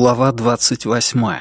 Глава 28.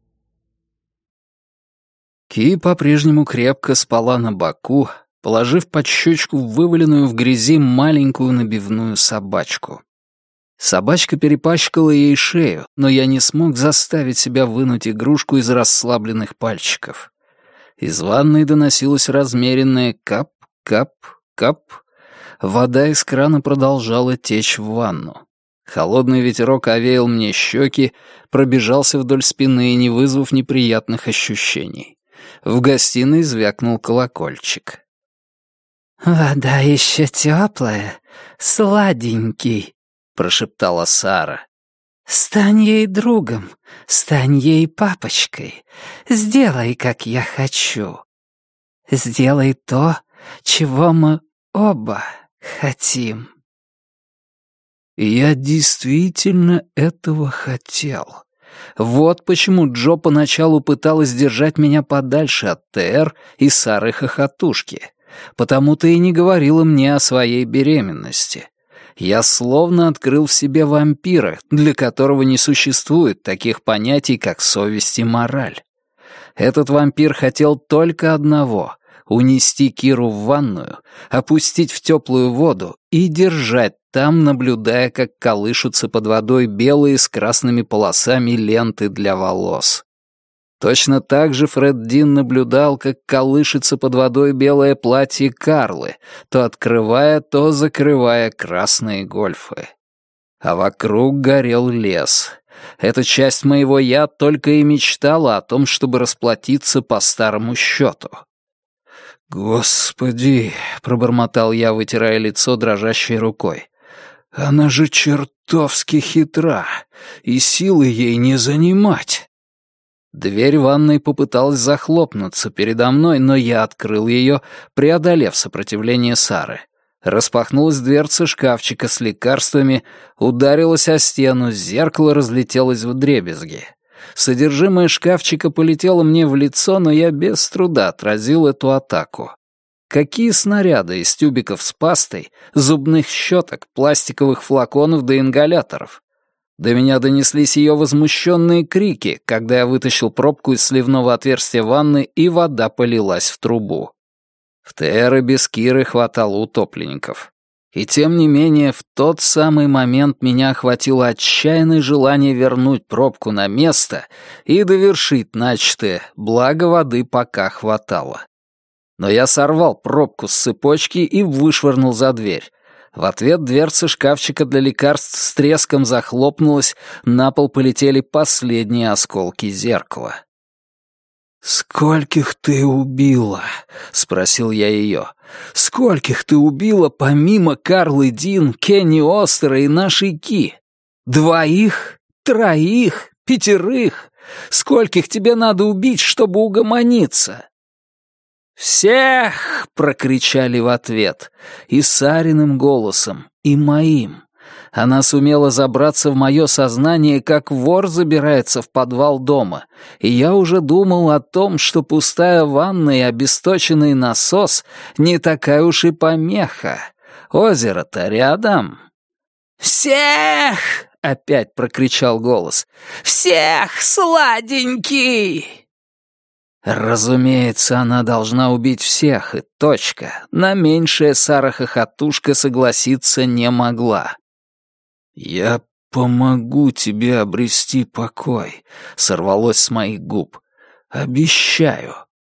Ки по-прежнему крепко спала на боку, положив под щечку вываленную в грязи маленькую набивную собачку. Собачка перепачкала ей шею, но я не смог заставить себя вынуть игрушку из расслабленных пальчиков. Из ванной доносилось размеренное кап-кап-кап. Вода из крана продолжала течь в ванну. Холодный ветерок овеял мне щеки, пробежался вдоль спины, не вызвав неприятных ощущений. В гостиной звякнул колокольчик. «Вода еще теплая, сладенький», — прошептала Сара. «Стань ей другом, стань ей папочкой. Сделай, как я хочу. Сделай то, чего мы оба хотим». Я действительно этого хотел. Вот почему Джо поначалу пыталась держать меня подальше от ТР и Сары-хохотушки. Потому-то и не говорила мне о своей беременности. Я словно открыл в себе вампира, для которого не существует таких понятий, как совесть и мораль. Этот вампир хотел только одного — унести Киру в ванную, опустить в теплую воду и держать там, наблюдая, как колышутся под водой белые с красными полосами ленты для волос. Точно так же Фред Дин наблюдал, как колышется под водой белое платье Карлы, то открывая, то закрывая красные гольфы. А вокруг горел лес. Эта часть моего «я» только и мечтала о том, чтобы расплатиться по старому счету. «Господи!» — пробормотал я, вытирая лицо дрожащей рукой. «Она же чертовски хитра, и силы ей не занимать!» Дверь ванной попыталась захлопнуться передо мной, но я открыл ее, преодолев сопротивление Сары. Распахнулась дверца шкафчика с лекарствами, ударилась о стену, зеркало разлетелось вдребезги. Содержимое шкафчика полетело мне в лицо, но я без труда отразил эту атаку. Какие снаряды из тюбиков с пастой, зубных щеток, пластиковых флаконов до ингаляторов? До меня донеслись ее возмущенные крики, когда я вытащил пробку из сливного отверстия ванны, и вода полилась в трубу. В ТР и без Киры хватало утопленников. И тем не менее, в тот самый момент меня охватило отчаянное желание вернуть пробку на место и довершить начатое, благо воды пока хватало. Но я сорвал пробку с цепочки и вышвырнул за дверь. В ответ дверца шкафчика для лекарств с треском захлопнулась, на пол полетели последние осколки зеркала. «Скольких ты убила?» — спросил я ее. «Скольких ты убила помимо Карлы Дин, Кенни Остера и нашей Ки? 2? 3? 5? Скольких тебе надо убить, чтобы угомониться?» «Всех!» — прокричали в ответ. И Сариным голосом, и моим. Она сумела забраться в мое сознание, как вор забирается в подвал дома, и я уже думал о том, что пустая ванна и обесточенный насос не такая уж и помеха. Озеро-то рядом. «Всех!» — опять прокричал голос. «Всех, сладенький!» Разумеется, она должна убить всех, и точка. На меньшее Сара-хохотушка согласиться не могла. «Я помогу тебе обрести покой», — сорвалось с моих губ. «Обещаю».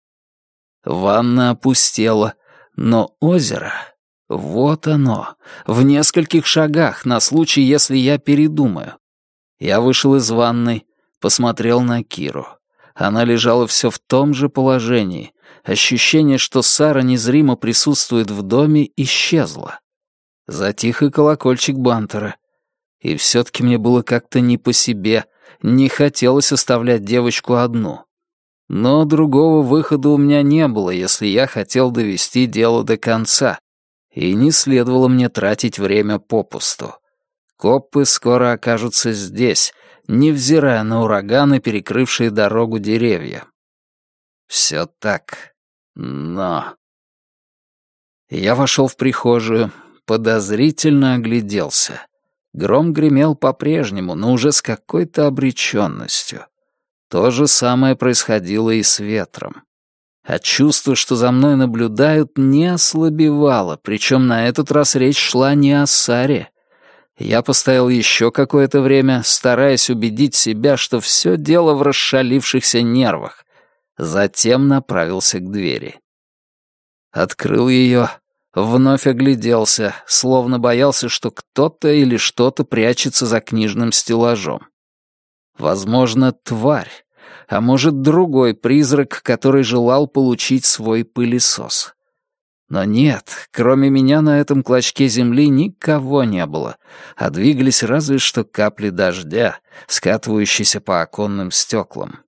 Ванна опустела, но озеро... Вот оно, в нескольких шагах, на случай, если я передумаю. Я вышел из ванной, посмотрел на Киру. Она лежала все в том же положении. Ощущение, что Сара незримо присутствует в доме, исчезло. Затих и колокольчик бантера. И все-таки мне было как-то не по себе, не хотелось оставлять девочку одну. Но другого выхода у меня не было, если я хотел довести дело до конца, и не следовало мне тратить время попусту. Копы скоро окажутся здесь, невзирая на ураганы, перекрывшие дорогу деревья. Все так, но... Я вошел в прихожую, подозрительно огляделся. Гром гремел по-прежнему, но уже с какой-то обреченностью. То же самое происходило и с ветром. А чувство, что за мной наблюдают, не ослабевало, причем на этот раз речь шла не о Саре. Я постоял еще какое-то время, стараясь убедить себя, что все дело в расшалившихся нервах. Затем направился к двери. Открыл ее, вновь огляделся, словно боялся, что кто-то или что-то прячется за книжным стеллажом. Возможно, тварь, а может, другой призрак, который желал получить свой пылесос. Но нет, кроме меня на этом клочке земли никого не было, а двигались разве что капли дождя, скатывающиеся по оконным стеклам.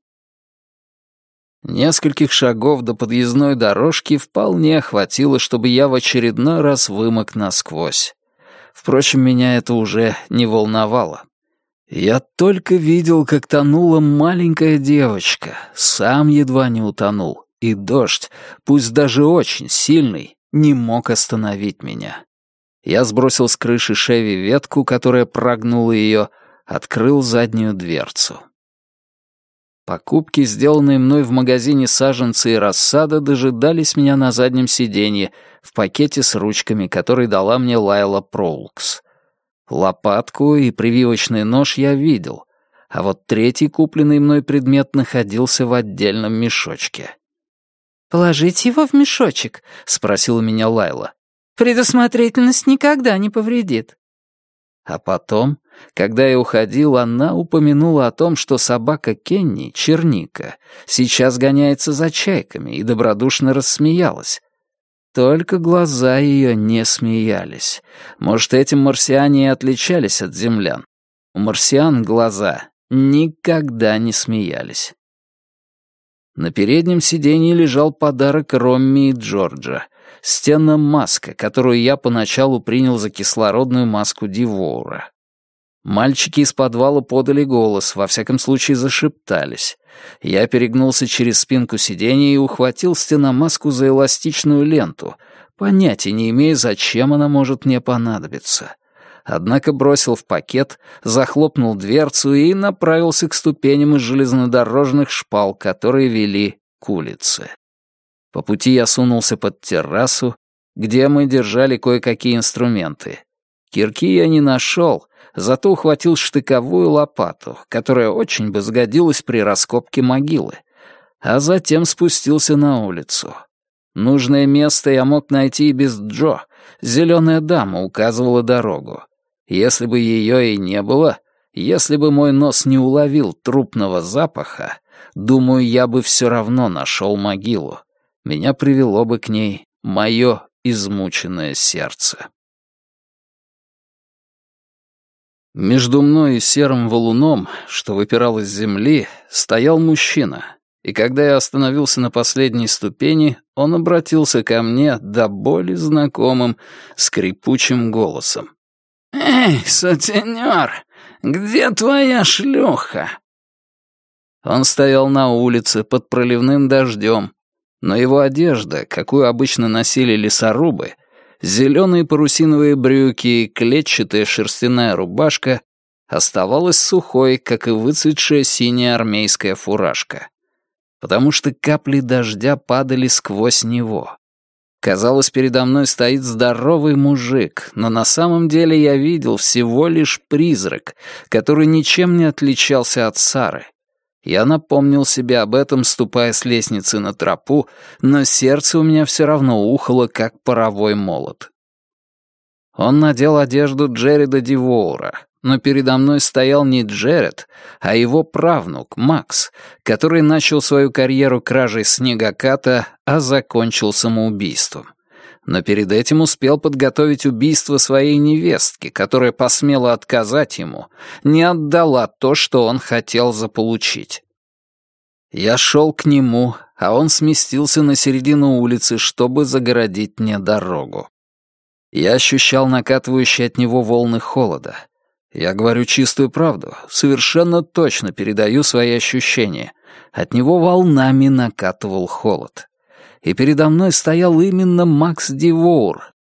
Нескольких шагов до подъездной дорожки вполне хватило, чтобы я в очередной раз вымок насквозь. Впрочем, меня это уже не волновало. Я только видел, как тонула маленькая девочка, сам едва не утонул, и дождь, пусть даже очень сильный, не мог остановить меня. Я сбросил с крыши Шеви ветку, которая прогнула ее, открыл заднюю дверцу. Покупки, сделанные мной в магазине «Саженцы и рассада», дожидались меня на заднем сиденье в пакете с ручками, который дала мне Лайла Проулкс. Лопатку и прививочный нож я видел, а вот третий купленный мной предмет находился в отдельном мешочке. «Положить его в мешочек?» — спросила меня Лайла. «Предусмотрительность никогда не повредит». А потом, когда я уходил, она упомянула о том, что собака Кенни, Черника, сейчас гоняется за чайками, и добродушно рассмеялась. Только глаза ее не смеялись. Может, этим марсиане и отличались от землян. У марсиан глаза никогда не смеялись. На переднем сиденье лежал подарок Ромми и Джорджа. Стена-маска, которую я поначалу принял за кислородную маску Дивоура. Мальчики из подвала подали голос, во всяком случае зашептались. Я перегнулся через спинку сиденья и ухватил стеномаску за эластичную ленту, понятия не имея, зачем она может мне понадобиться. Однако бросил в пакет, захлопнул дверцу и направился к ступеням из железнодорожных шпал, которые вели к улице. По пути я сунулся под террасу, где мы держали кое-какие инструменты. Кирки я не нашел, зато ухватил штыковую лопату, которая очень бы сгодилась при раскопке могилы, а затем спустился на улицу. Нужное место я мог найти и без Джо. Зеленая дама указывала дорогу. Если бы ее и не было, если бы мой нос не уловил трупного запаха, думаю, я бы все равно нашел могилу. Меня привело бы к ней мое измученное сердце. Между мной и серым валуном, что выпирал из земли, стоял мужчина, и когда я остановился на последней ступени, он обратился ко мне до боли знакомым, скрипучим голосом. «Эй, сутенер, где твоя шлюха?» Он стоял на улице под проливным дождем, но его одежда, какую обычно носили лесорубы, зеленые парусиновые брюки и клетчатая шерстяная рубашка, оставалась сухой, как и выцветшая синяя армейская фуражка, потому что капли дождя падали сквозь него. Казалось, передо мной стоит здоровый мужик, но на самом деле я видел всего лишь призрак, который ничем не отличался от Сары. Я напомнил себе об этом, ступая с лестницы на тропу, но сердце у меня все равно ухало, как паровой молот. Он надел одежду Джереда Дивоура, но передо мной стоял не Джеред, а его правнук Макс, который начал свою карьеру кражей снегоката, а закончил самоубийством. Но перед этим успел подготовить убийство своей невестки, которая посмела отказать ему, не отдала то, что он хотел заполучить. Я шел к нему, а он сместился на середину улицы, чтобы загородить мне дорогу. Я ощущал накатывающие от него волны холода. Я говорю чистую правду, совершенно точно передаю свои ощущения. От него волнами накатывал холод. И передо мной стоял именно Макс Дивоур,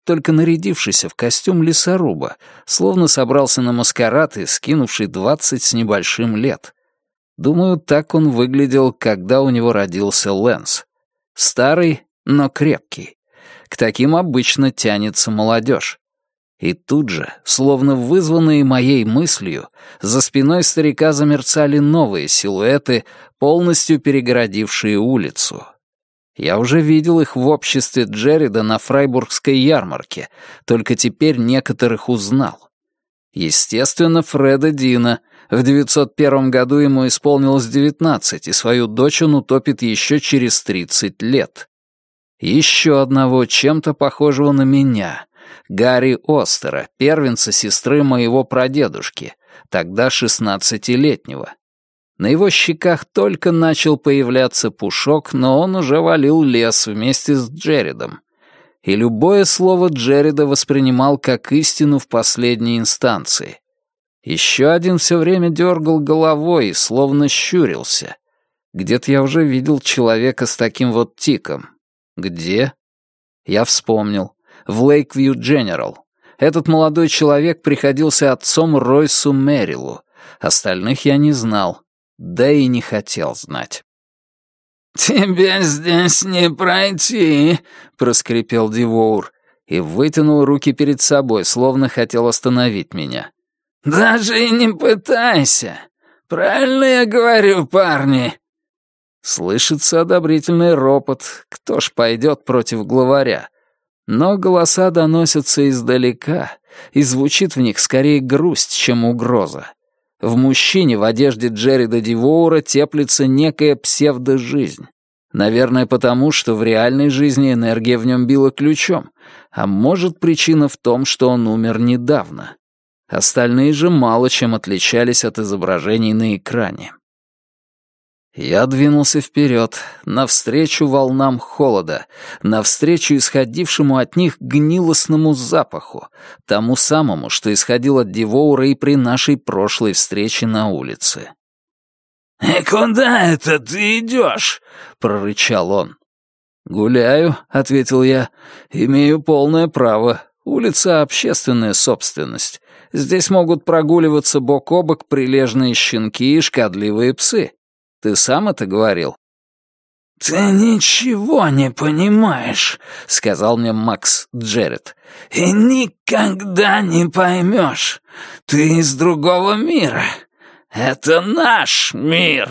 только нарядившийся в костюм лесоруба, словно собрался на маскарад и скинувший 20 с небольшим лет. Думаю, так он выглядел, когда у него родился Лэнс. Старый, но крепкий. К таким обычно тянется молодежь. И тут же, словно вызванные моей мыслью, за спиной старика замерцали новые силуэты, полностью перегородившие улицу. Я уже видел их в обществе Джерида на Фрайбургской ярмарке, только теперь некоторых узнал. Естественно, Фреда Дина. В 901 году ему исполнилось 19, и свою дочь он утопит еще через 30 лет. Еще одного чем-то похожего на меня, Гарри Остера, первенца сестры моего прадедушки, тогда 16-летнего. На его щеках только начал появляться пушок, но он уже валил лес вместе с Джеридом. И любое слово Джерида воспринимал как истину в последней инстанции. Еще один все время дергал головой и словно щурился. Где-то я уже видел человека с таким вот тиком. Где? Я вспомнил. В Лейквью Дженерал. Этот молодой человек приходился отцом Ройсу Меррилу. Остальных я не знал, да и не хотел знать. «Тебе здесь не пройти», — проскрипел Дивоур и вытянул руки перед собой, словно хотел остановить меня. «Даже и не пытайся. Правильно я говорю, парни?» Слышится одобрительный ропот. Кто ж пойдет против главаря? Но голоса доносятся издалека, и звучит в них скорее грусть, чем угроза. В мужчине в одежде Джерида Дивоура теплится некая псевдожизнь. Наверное, потому, что в реальной жизни энергия в нем била ключом, а может, причина в том, что он умер недавно. Остальные же мало чем отличались от изображений на экране. Я двинулся вперед, навстречу волнам холода, навстречу исходившему от них гнилостному запаху, тому самому, что исходил от Дивоура и при нашей прошлой встрече на улице. «И куда это ты идешь?» — прорычал он. «Гуляю», — ответил я, — «имею полное право. Улица — общественная собственность. Здесь могут прогуливаться бок о бок прилежные щенки и шкодливые псы. Ты сам это говорил?» «Ты ничего не понимаешь», — сказал мне Макс Джеред. «И никогда не поймешь. Ты из другого мира. Это наш мир».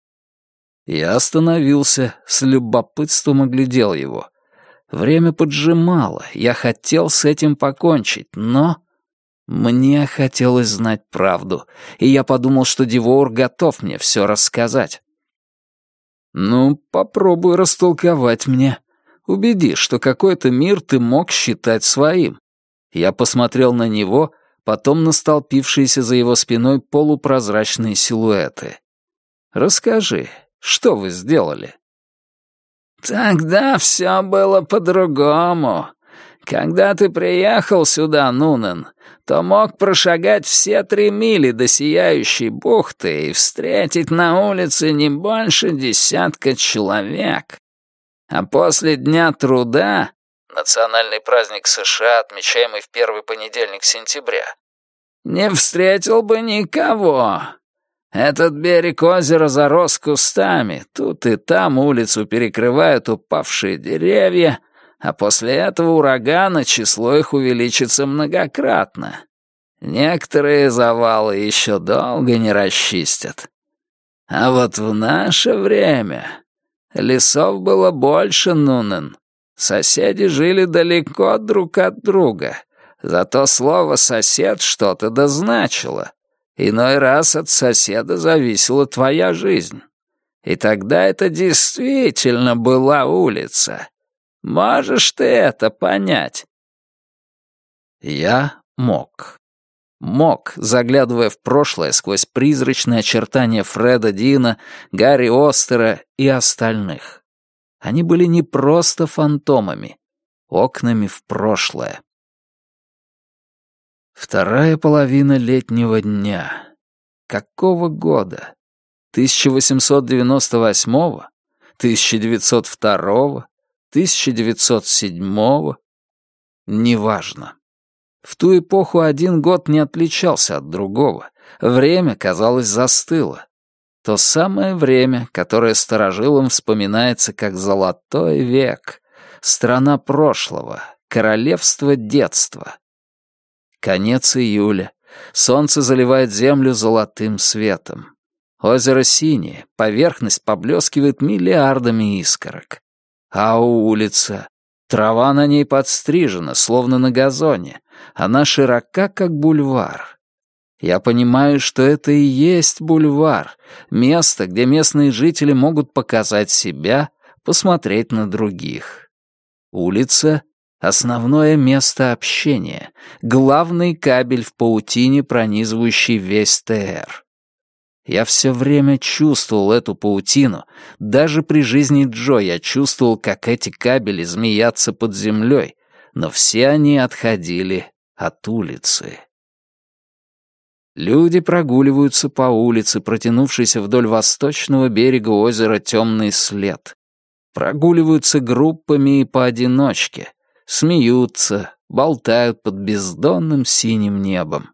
Я остановился, с любопытством оглядел его. Время поджимало, я хотел с этим покончить, но... Мне хотелось знать правду, и я подумал, что Дивоур готов мне все рассказать. «Ну, попробуй растолковать мне. Убеди, что какой-то мир ты мог считать своим». Я посмотрел на него, потом на столпившиеся за его спиной полупрозрачные силуэты. «Расскажи, что вы сделали?» «Тогда все было по-другому. Когда ты приехал сюда, Нунен, то мог прошагать все 3 мили до Сияющей бухты и встретить на улице не больше 10 человек. А после Дня труда, национальный праздник США, отмечаемый в первый понедельник сентября, не встретил бы никого. Этот берег озера зарос кустами, тут и там улицу перекрывают упавшие деревья, а после этого урагана число их увеличится многократно. Некоторые завалы еще долго не расчистят. А вот в наше время лесов было больше, Нунен. Соседи жили далеко друг от друга, зато слово «сосед» что-то дозначило. Иной раз от соседа зависела твоя жизнь. И тогда это действительно была улица. Можешь ты это понять?» Я мог. Мог, заглядывая в прошлое сквозь призрачные очертания Фреда Дина, Гарри Остера и остальных. Они были не просто фантомами, окнами в прошлое. Вторая половина летнего дня. Какого года? 1898-го? 1902-го? 1907-го? неважно. В ту эпоху один год не отличался от другого. Время, казалось, застыло. То самое время, которое старожилам вспоминается как золотой век, страна прошлого, королевство детства. Конец июля. Солнце заливает землю золотым светом. Озеро синее, поверхность поблескивает миллиардами искорок. А улица... Трава на ней подстрижена, словно на газоне. Она широка, как бульвар. Я понимаю, что это и есть бульвар, место, где местные жители могут показать себя, посмотреть на других. Улица — основное место общения, главный кабель в паутине, пронизывающий весь ТР. Я все время чувствовал эту паутину. Даже при жизни Джо я чувствовал, как эти кабели змеятся под землей, но все они отходили от улицы. Люди прогуливаются по улице, протянувшейся вдоль восточного берега озера Темный след. Прогуливаются группами и поодиночке, смеются, болтают под бездонным синим небом.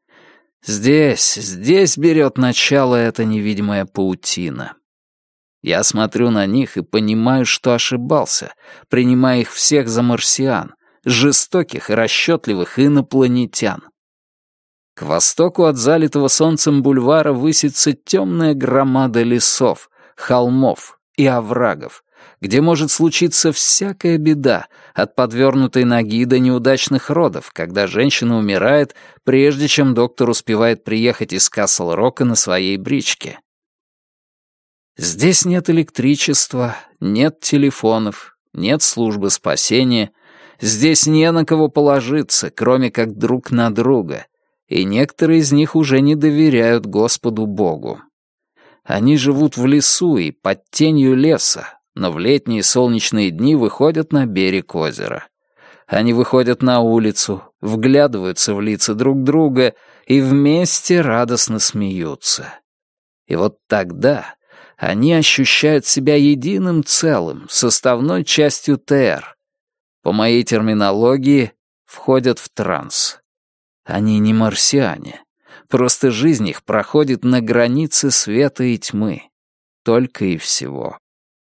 Здесь берет начало эта невидимая паутина. Я смотрю на них и понимаю, что ошибался, принимая их всех за марсиан, жестоких и расчетливых инопланетян. К востоку от залитого солнцем бульвара высится темная громада лесов, холмов и оврагов, где может случиться всякая беда, от подвернутой ноги до неудачных родов, когда женщина умирает, прежде чем доктор успевает приехать из Касл-Рока на своей бричке. Здесь нет электричества, нет телефонов, нет службы спасения, здесь не на кого положиться, кроме как друг на друга, и некоторые из них уже не доверяют Господу Богу. Они живут в лесу и под тенью леса, но в летние солнечные дни выходят на берег озера. Они выходят на улицу, вглядываются в лица друг друга и вместе радостно смеются. И вот тогда они ощущают себя единым целым, составной частью ТР. По моей терминологии, входят в транс. Они не марсиане. Просто жизнь их проходит на границе света и тьмы. Только и всего.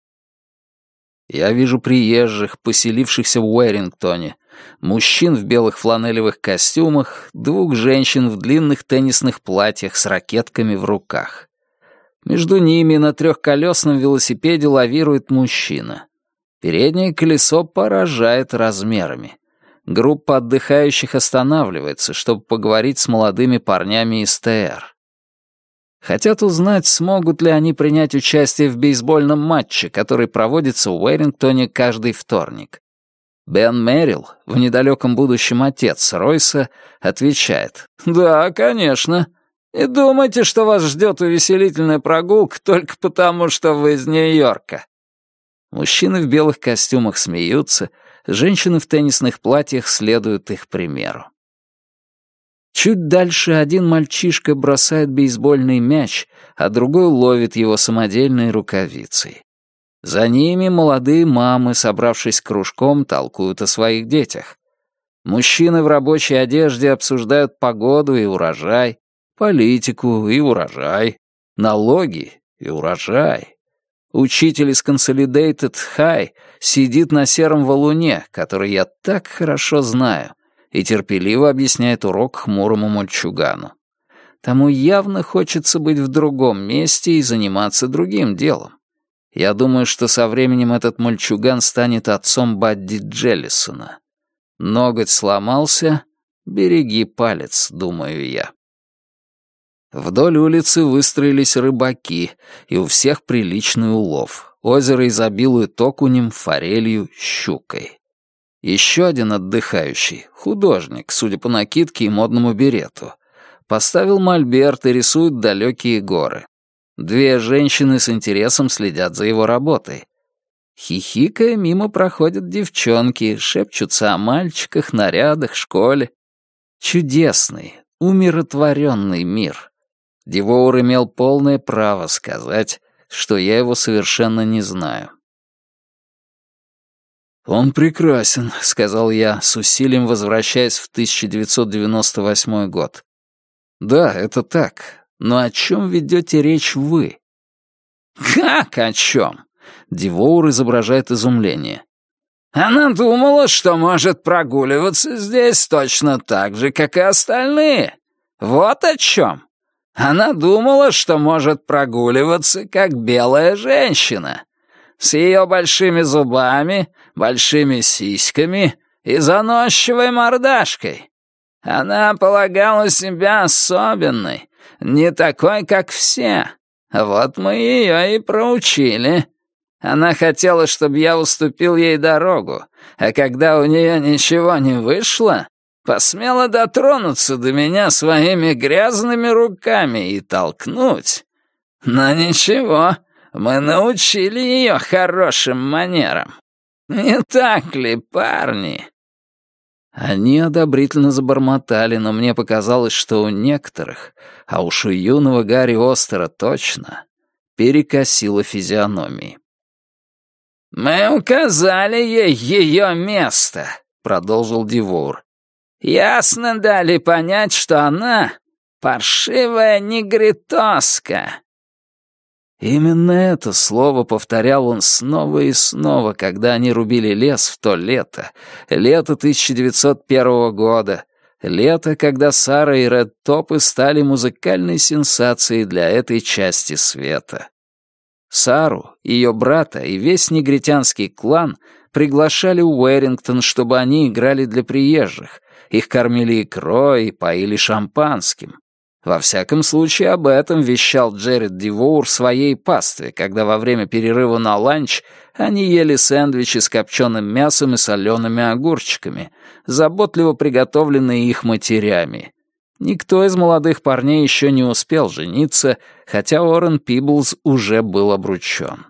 Я вижу приезжих, поселившихся в Уэрингтоне, мужчин в белых фланелевых костюмах, двух женщин в длинных теннисных платьях с ракетками в руках. Между ними на трехколесном велосипеде лавирует мужчина. Переднее колесо поражает размерами. Группа отдыхающих останавливается, чтобы поговорить с молодыми парнями из ТР. Хотят узнать, смогут ли они принять участие в бейсбольном матче, который проводится в Уэрингтоне каждый вторник. Бен Меррилл, в недалеком будущем отец Ройса, отвечает: «Да, конечно. И думайте, что вас ждет увеселительная прогулка только потому, что вы из Нью-Йорка». Мужчины в белых костюмах смеются, женщины в теннисных платьях следуют их примеру. Чуть дальше один мальчишка бросает бейсбольный мяч, а другой ловит его самодельной рукавицей. За ними молодые мамы, собравшись кружком, толкуют о своих детях. Мужчины в рабочей одежде обсуждают погоду и урожай, политику и урожай, налоги и урожай. Учитель из Consolidated High сидит на сером валуне, который я так хорошо знаю, и терпеливо объясняет урок хмурому мальчугану. Тому явно хочется быть в другом месте и заниматься другим делом. Я думаю, что со временем этот мальчуган станет отцом Бадди Джеллисона. Ноготь сломался, береги палец, думаю я. Вдоль улицы выстроились рыбаки, и у всех приличный улов. Озеро изобилует окунем, форелью, щукой. Еще один отдыхающий, художник, судя по накидке и модному берету, поставил мольберт и рисует далекие горы. Две женщины с интересом следят за его работой. Хихикая, мимо проходят девчонки, шепчутся о мальчиках, нарядах, школе. Чудесный, умиротворенный мир. Дивоур имел полное право сказать, что я его совершенно не знаю. «Он прекрасен», — сказал я, с усилием возвращаясь в 1998 год. «Да, это так. Но о чем ведете речь вы?» «Как о чем?» — Дивоур изображает изумление. «Она думала, что может прогуливаться здесь точно так же, как и остальные. Вот о чем. Она думала, что может прогуливаться, как белая женщина. С ее большими зубами, большими сиськами и заносчивой мордашкой. Она полагала себя особенной, не такой, как все. Вот мы ее и проучили. Она хотела, чтобы я уступил ей дорогу, а когда у нее ничего не вышло, посмела дотронуться до меня своими грязными руками и толкнуть. Но ничего, мы научили ее хорошим манерам. Не так ли, парни?» Они одобрительно забормотали, но мне показалось, что у некоторых, а уж у юного Гарри Остера точно, перекосило физиономии. «Мы указали ей ее место», — продолжил Дивоур. «Ясно дали понять, что она паршивая негритоска». Именно это слово повторял он снова и снова, когда они рубили лес в то лето 1901 года, лето, когда Сара и Ред Топы стали музыкальной сенсацией для этой части света. Сару, ее брата и весь негритянский клан приглашали в Уэрингтон, чтобы они играли для приезжих, их кормили икрой и поили шампанским. Во всяком случае, об этом вещал Джеред Дивоур своей пастве, когда во время перерыва на ланч они ели сэндвичи с копченым мясом и солеными огурчиками, заботливо приготовленные их матерями. Никто из молодых парней еще не успел жениться, хотя Орен Пиблз уже был обручен.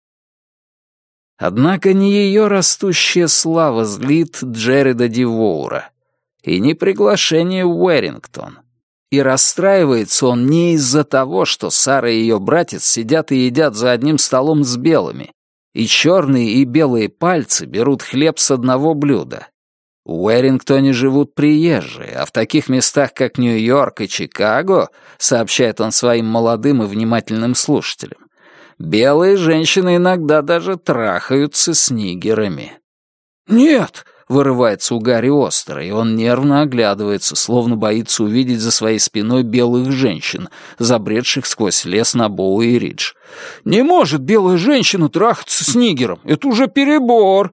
Однако не ее растущая слава злит Джереда Дивоура, и не приглашение в Уэрингтон. И расстраивается он не из-за того, что Сара и ее братец сидят и едят за одним столом с белыми, и черные и белые пальцы берут хлеб с одного блюда. В Уэрингтоне живут приезжие, а в таких местах, как Нью-Йорк и Чикаго, сообщает он своим молодым и внимательным слушателям, белые женщины иногда даже трахаются с нигерами. «Нет!» — вырывается у Гарри Остера, и он нервно оглядывается, словно боится увидеть за своей спиной белых женщин, забредших сквозь лес на Боуи-Ридж. «Не может белая женщина трахаться с нигером! Это уже перебор!»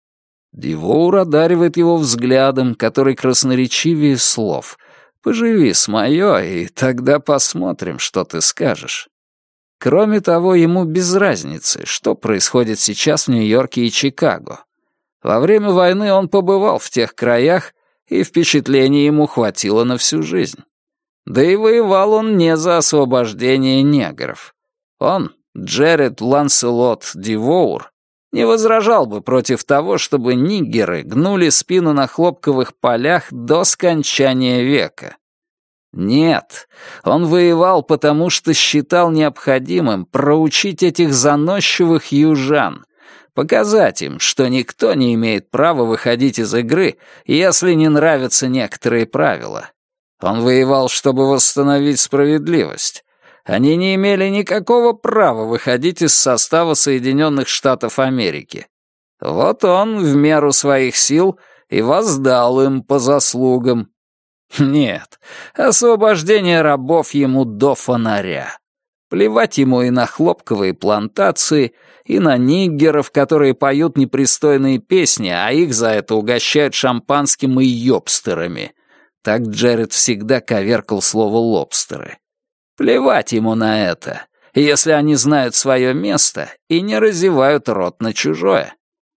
Дивоур одаривает его взглядом, который красноречивее слов. «Поживи с моё, и тогда посмотрим, что ты скажешь». Кроме того, ему без разницы, что происходит сейчас в Нью-Йорке и Чикаго. Во время войны он побывал в тех краях, и впечатлений ему хватило на всю жизнь. Да и воевал он не за освобождение негров. Он, Джеред Ланселот Дивоур, не возражал бы против того, чтобы нигеры гнули спину на хлопковых полях до скончания века. Нет, он воевал, потому что считал необходимым проучить этих заносчивых южан, показать им, что никто не имеет права выходить из игры, если не нравятся некоторые правила. Он воевал, чтобы восстановить справедливость. Они не имели никакого права выходить из состава Соединенных Штатов Америки. Вот он, в меру своих сил, и воздал им по заслугам. Нет, освобождение рабов ему до фонаря. Плевать ему и на хлопковые плантации, и на ниггеров, которые поют непристойные песни, а их за это угощают шампанским и йобстерами. Так Джеред всегда коверкал слово «лобстеры». Плевать ему на это, если они знают свое место и не разевают рот на чужое.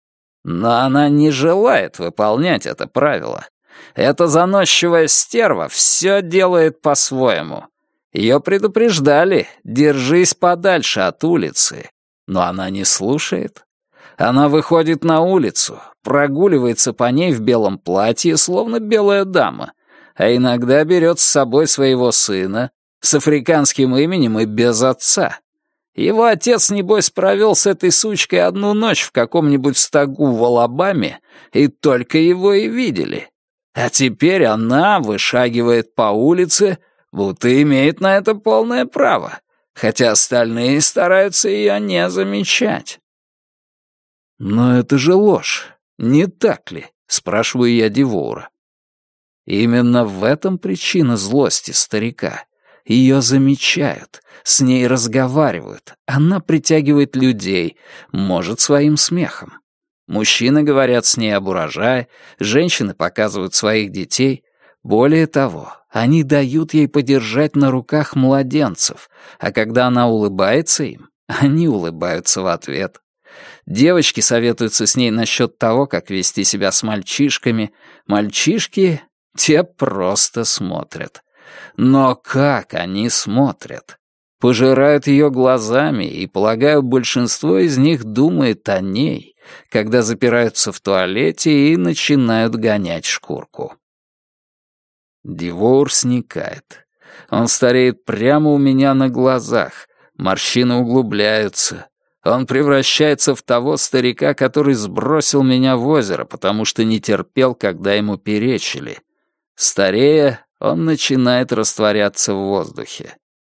Но она не желает выполнять это правило. Эта заносчивая стерва все делает по-своему. Ее предупреждали, держись подальше от улицы. Но она не слушает. Она выходит на улицу, прогуливается по ней в белом платье, словно белая дама, а иногда берет с собой своего сына, с африканским именем и без отца. Его отец, небось, провел с этой сучкой одну ночь в каком-нибудь стогу в Алабаме, и только его и видели. А теперь она вышагивает по улице, будто имеет на это полное право, хотя остальные стараются ее не замечать». «Но это же ложь, не так ли?» — спрашиваю я Дивоура. Именно в этом причина злости старика. Ее замечают, с ней разговаривают, она притягивает людей, может, своим смехом. Мужчины говорят с ней об урожае, женщины показывают своих детей. Более того, они дают ей подержать на руках младенцев, а когда она улыбается им, они улыбаются в ответ. Девочки советуются с ней насчет того, как вести себя с мальчишками. Мальчишки, те просто смотрят. Но как они смотрят? Пожирают ее глазами, и, полагаю, большинство из них думает о ней, когда запираются в туалете и начинают гонять шкурку. Дивоур сникает. Он стареет прямо у меня на глазах, морщины углубляются. Он превращается в того старика, который сбросил меня в озеро, потому что не терпел, когда ему перечили. Старея, он начинает растворяться в воздухе.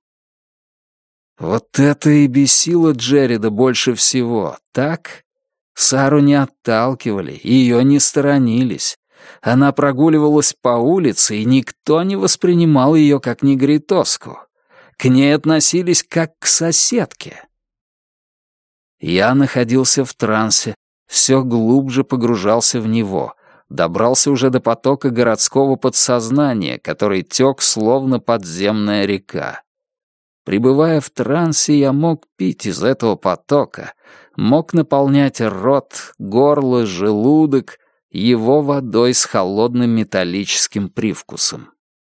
Вот это и бесило Джеррида больше всего, так? Сару не отталкивали, ее не сторонились. Она прогуливалась по улице, и никто не воспринимал ее как негритоску. К ней относились как к соседке. Я находился в трансе, все глубже погружался в него, добрался уже до потока городского подсознания, который тек словно подземная река. Пребывая в трансе, я мог пить из этого потока, мог наполнять рот, горло, желудок его водой с холодным металлическим привкусом.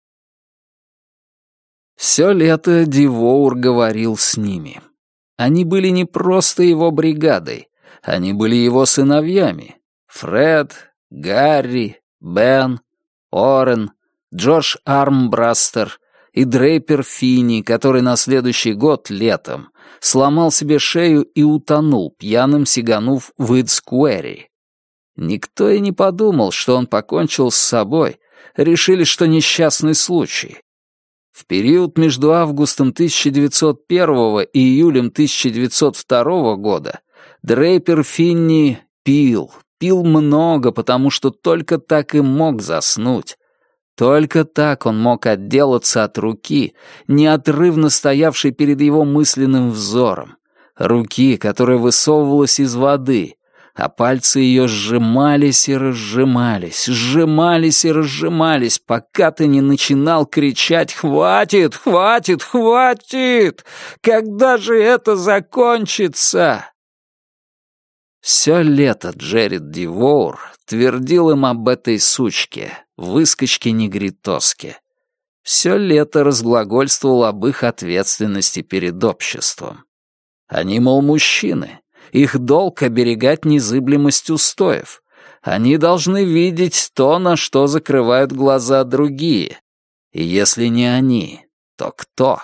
Все лето Дивоур говорил с ними. Они были не просто его бригадой, они были его сыновьями. Фред, Гарри, Бен, Орен, Джош Армбрастер и Дрейпер Финни, который на следующий год летом сломал себе шею и утонул, пьяным сиганув в Идскуэри. Никто и не подумал, что он покончил с собой, решили, что несчастный случай. В период между августом 1901 и июлем 1902 года Дрейпер Финни пил много, потому что только так и мог заснуть. Только так он мог отделаться от руки, неотрывно стоявшей перед его мысленным взором. Руки, которая высовывалась из воды, а пальцы ее сжимались и разжимались, сжимались и разжимались, пока ты не начинал кричать «Хватит! Хватит! Хватит! Когда же это закончится?» Все лето Джеррид Дивоур твердил им об этой сучке, выскочке-негритоске. Все лето разглагольствовал об их ответственности перед обществом. Они, мол, мужчины. Их долг — оберегать незыблемость устоев. Они должны видеть то, на что закрывают глаза другие. И если не они, то кто?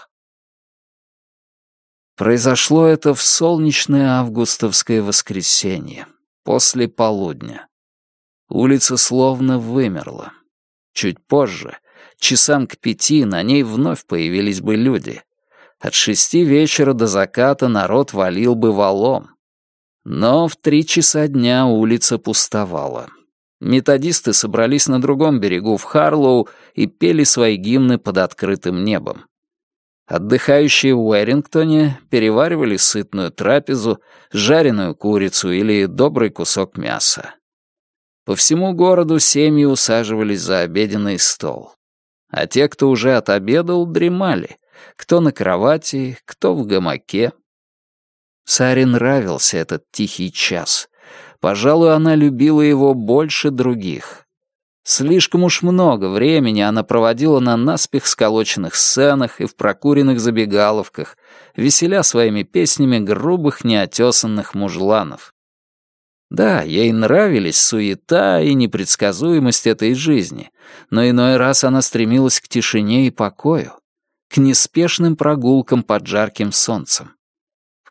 Произошло это в солнечное августовское воскресенье, после полудня. Улица словно вымерла. Чуть позже, часам к 5, на ней вновь появились бы люди. От 6 вечера до заката народ валил бы валом. Но в 3 часа дня улица пустовала. Методисты собрались на другом берегу в Харлоу и пели свои гимны под открытым небом. Отдыхающие в Уэрингтоне переваривали сытную трапезу, жареную курицу или добрый кусок мяса. По всему городу семьи усаживались за обеденный стол. А те, кто уже отобедал, дремали. Кто на кровати, кто в гамаке. Саре нравился этот тихий час. Пожалуй, она любила его больше других. Слишком уж много времени она проводила на наспех сколоченных сценах и в прокуренных забегаловках, веселя своими песнями грубых неотесанных мужланов. Да, ей нравились суета и непредсказуемость этой жизни, но иной раз она стремилась к тишине и покою, к неспешным прогулкам под жарким солнцем.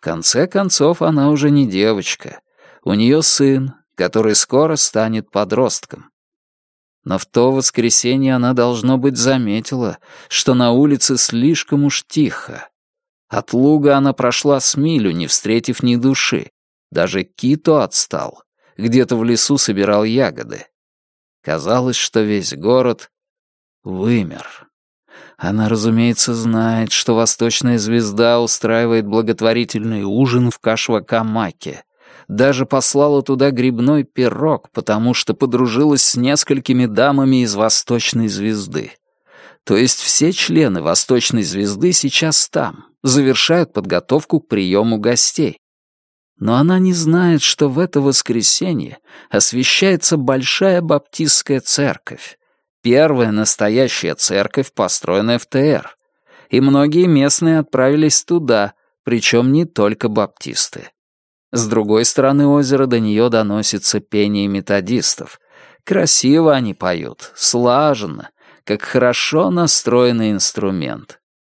конце концов, она уже не девочка. У нее сын, который скоро станет подростком. Но в то воскресенье она, должно быть, заметила, что на улице слишком уж тихо. От луга она прошла с милю, не встретив ни души. Даже Кито отстал. Где-то в лесу собирал ягоды. Казалось, что весь город вымер. Она, разумеется, знает, что Восточная Звезда устраивает благотворительный ужин в Кашвакамаке. Даже послала туда грибной пирог, потому что подружилась с несколькими дамами из Восточной Звезды. То есть все члены Восточной Звезды сейчас там, завершают подготовку к приему гостей. Но она не знает, что в это воскресенье освящается Большая Баптистская церковь, первая настоящая церковь, построенная в ТР. И многие местные отправились туда, причем не только баптисты. С другой стороны озера до нее доносится пение методистов. Красиво они поют, слаженно, как хорошо настроенный инструмент.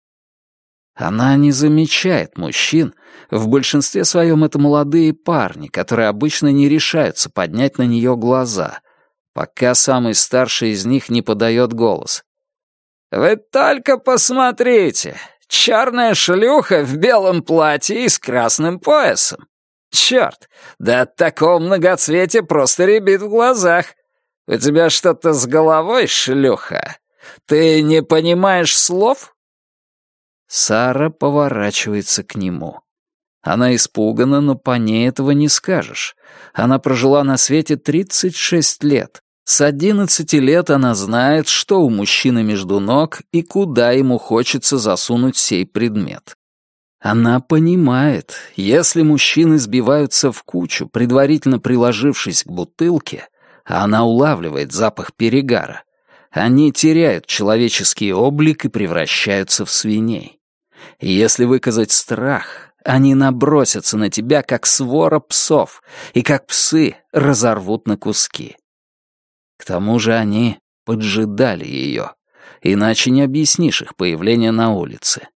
Она не замечает мужчин, в большинстве своем это молодые парни, которые обычно не решаются поднять на нее глаза, пока самый старший из них не подает голос. «Вы только посмотрите! Черная шлюха в белом платье и с красным поясом! Черт, да от такого многоцветия просто рябит в глазах! У тебя что-то с головой, шлюха? Ты не понимаешь слов?» Сара поворачивается к нему. Она испугана, но по ней этого не скажешь. Она прожила на свете 36 лет. С 11 лет она знает, что у мужчины между ног и куда ему хочется засунуть сей предмет. Она понимает, если мужчины сбиваются в кучу, предварительно приложившись к бутылке, а она улавливает запах перегара, они теряют человеческий облик и превращаются в свиней. И если выказать страх, они набросятся на тебя, как свора псов, и как псы разорвут на куски. К тому же они поджидали ее, иначе не объяснишь их появление на улице.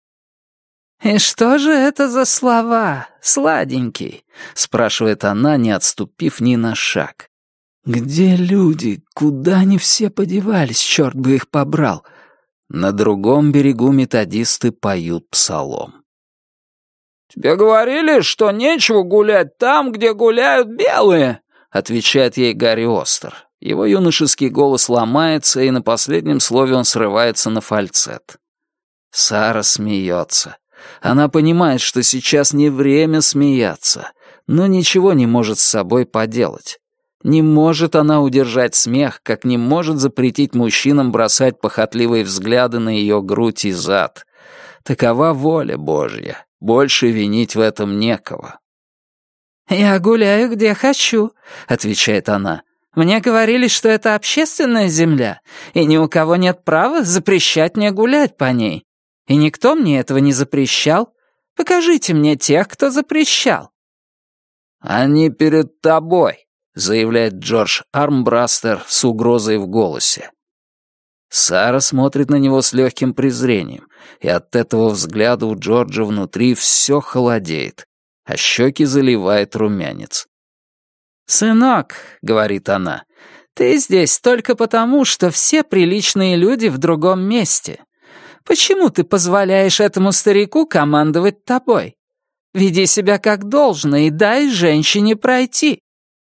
«И что же это за слова, сладенький?» — спрашивает она, не отступив ни на шаг. «Где люди? Куда они все подевались, черт бы их побрал?» На другом берегу методисты поют псалом. «Тебе говорили, что нечего гулять там, где гуляют белые?» — отвечает ей Гарри Остер. Его юношеский голос ломается, и на последнем слове он срывается на фальцет. Сара смеется. Она понимает, что сейчас не время смеяться, но ничего не может с собой поделать. Не может она удержать смех, как не может запретить мужчинам бросать похотливые взгляды на ее грудь и зад. Такова воля Божья. Больше винить в этом некого. «Я гуляю, где хочу», — отвечает она. «Мне говорили, что это общественная земля, и ни у кого нет права запрещать мне гулять по ней. И никто мне этого не запрещал. Покажите мне тех, кто запрещал». «Они перед тобой», — заявляет Джордж Армбрастер с угрозой в голосе. Сара смотрит на него с легким презрением, и от этого взгляда у Джорджа внутри все холодеет, а щеки заливает румянец. «Сынок», — говорит она, — «ты здесь только потому, что все приличные люди в другом месте. Почему ты позволяешь этому старику командовать тобой? Веди себя как должно и дай женщине пройти».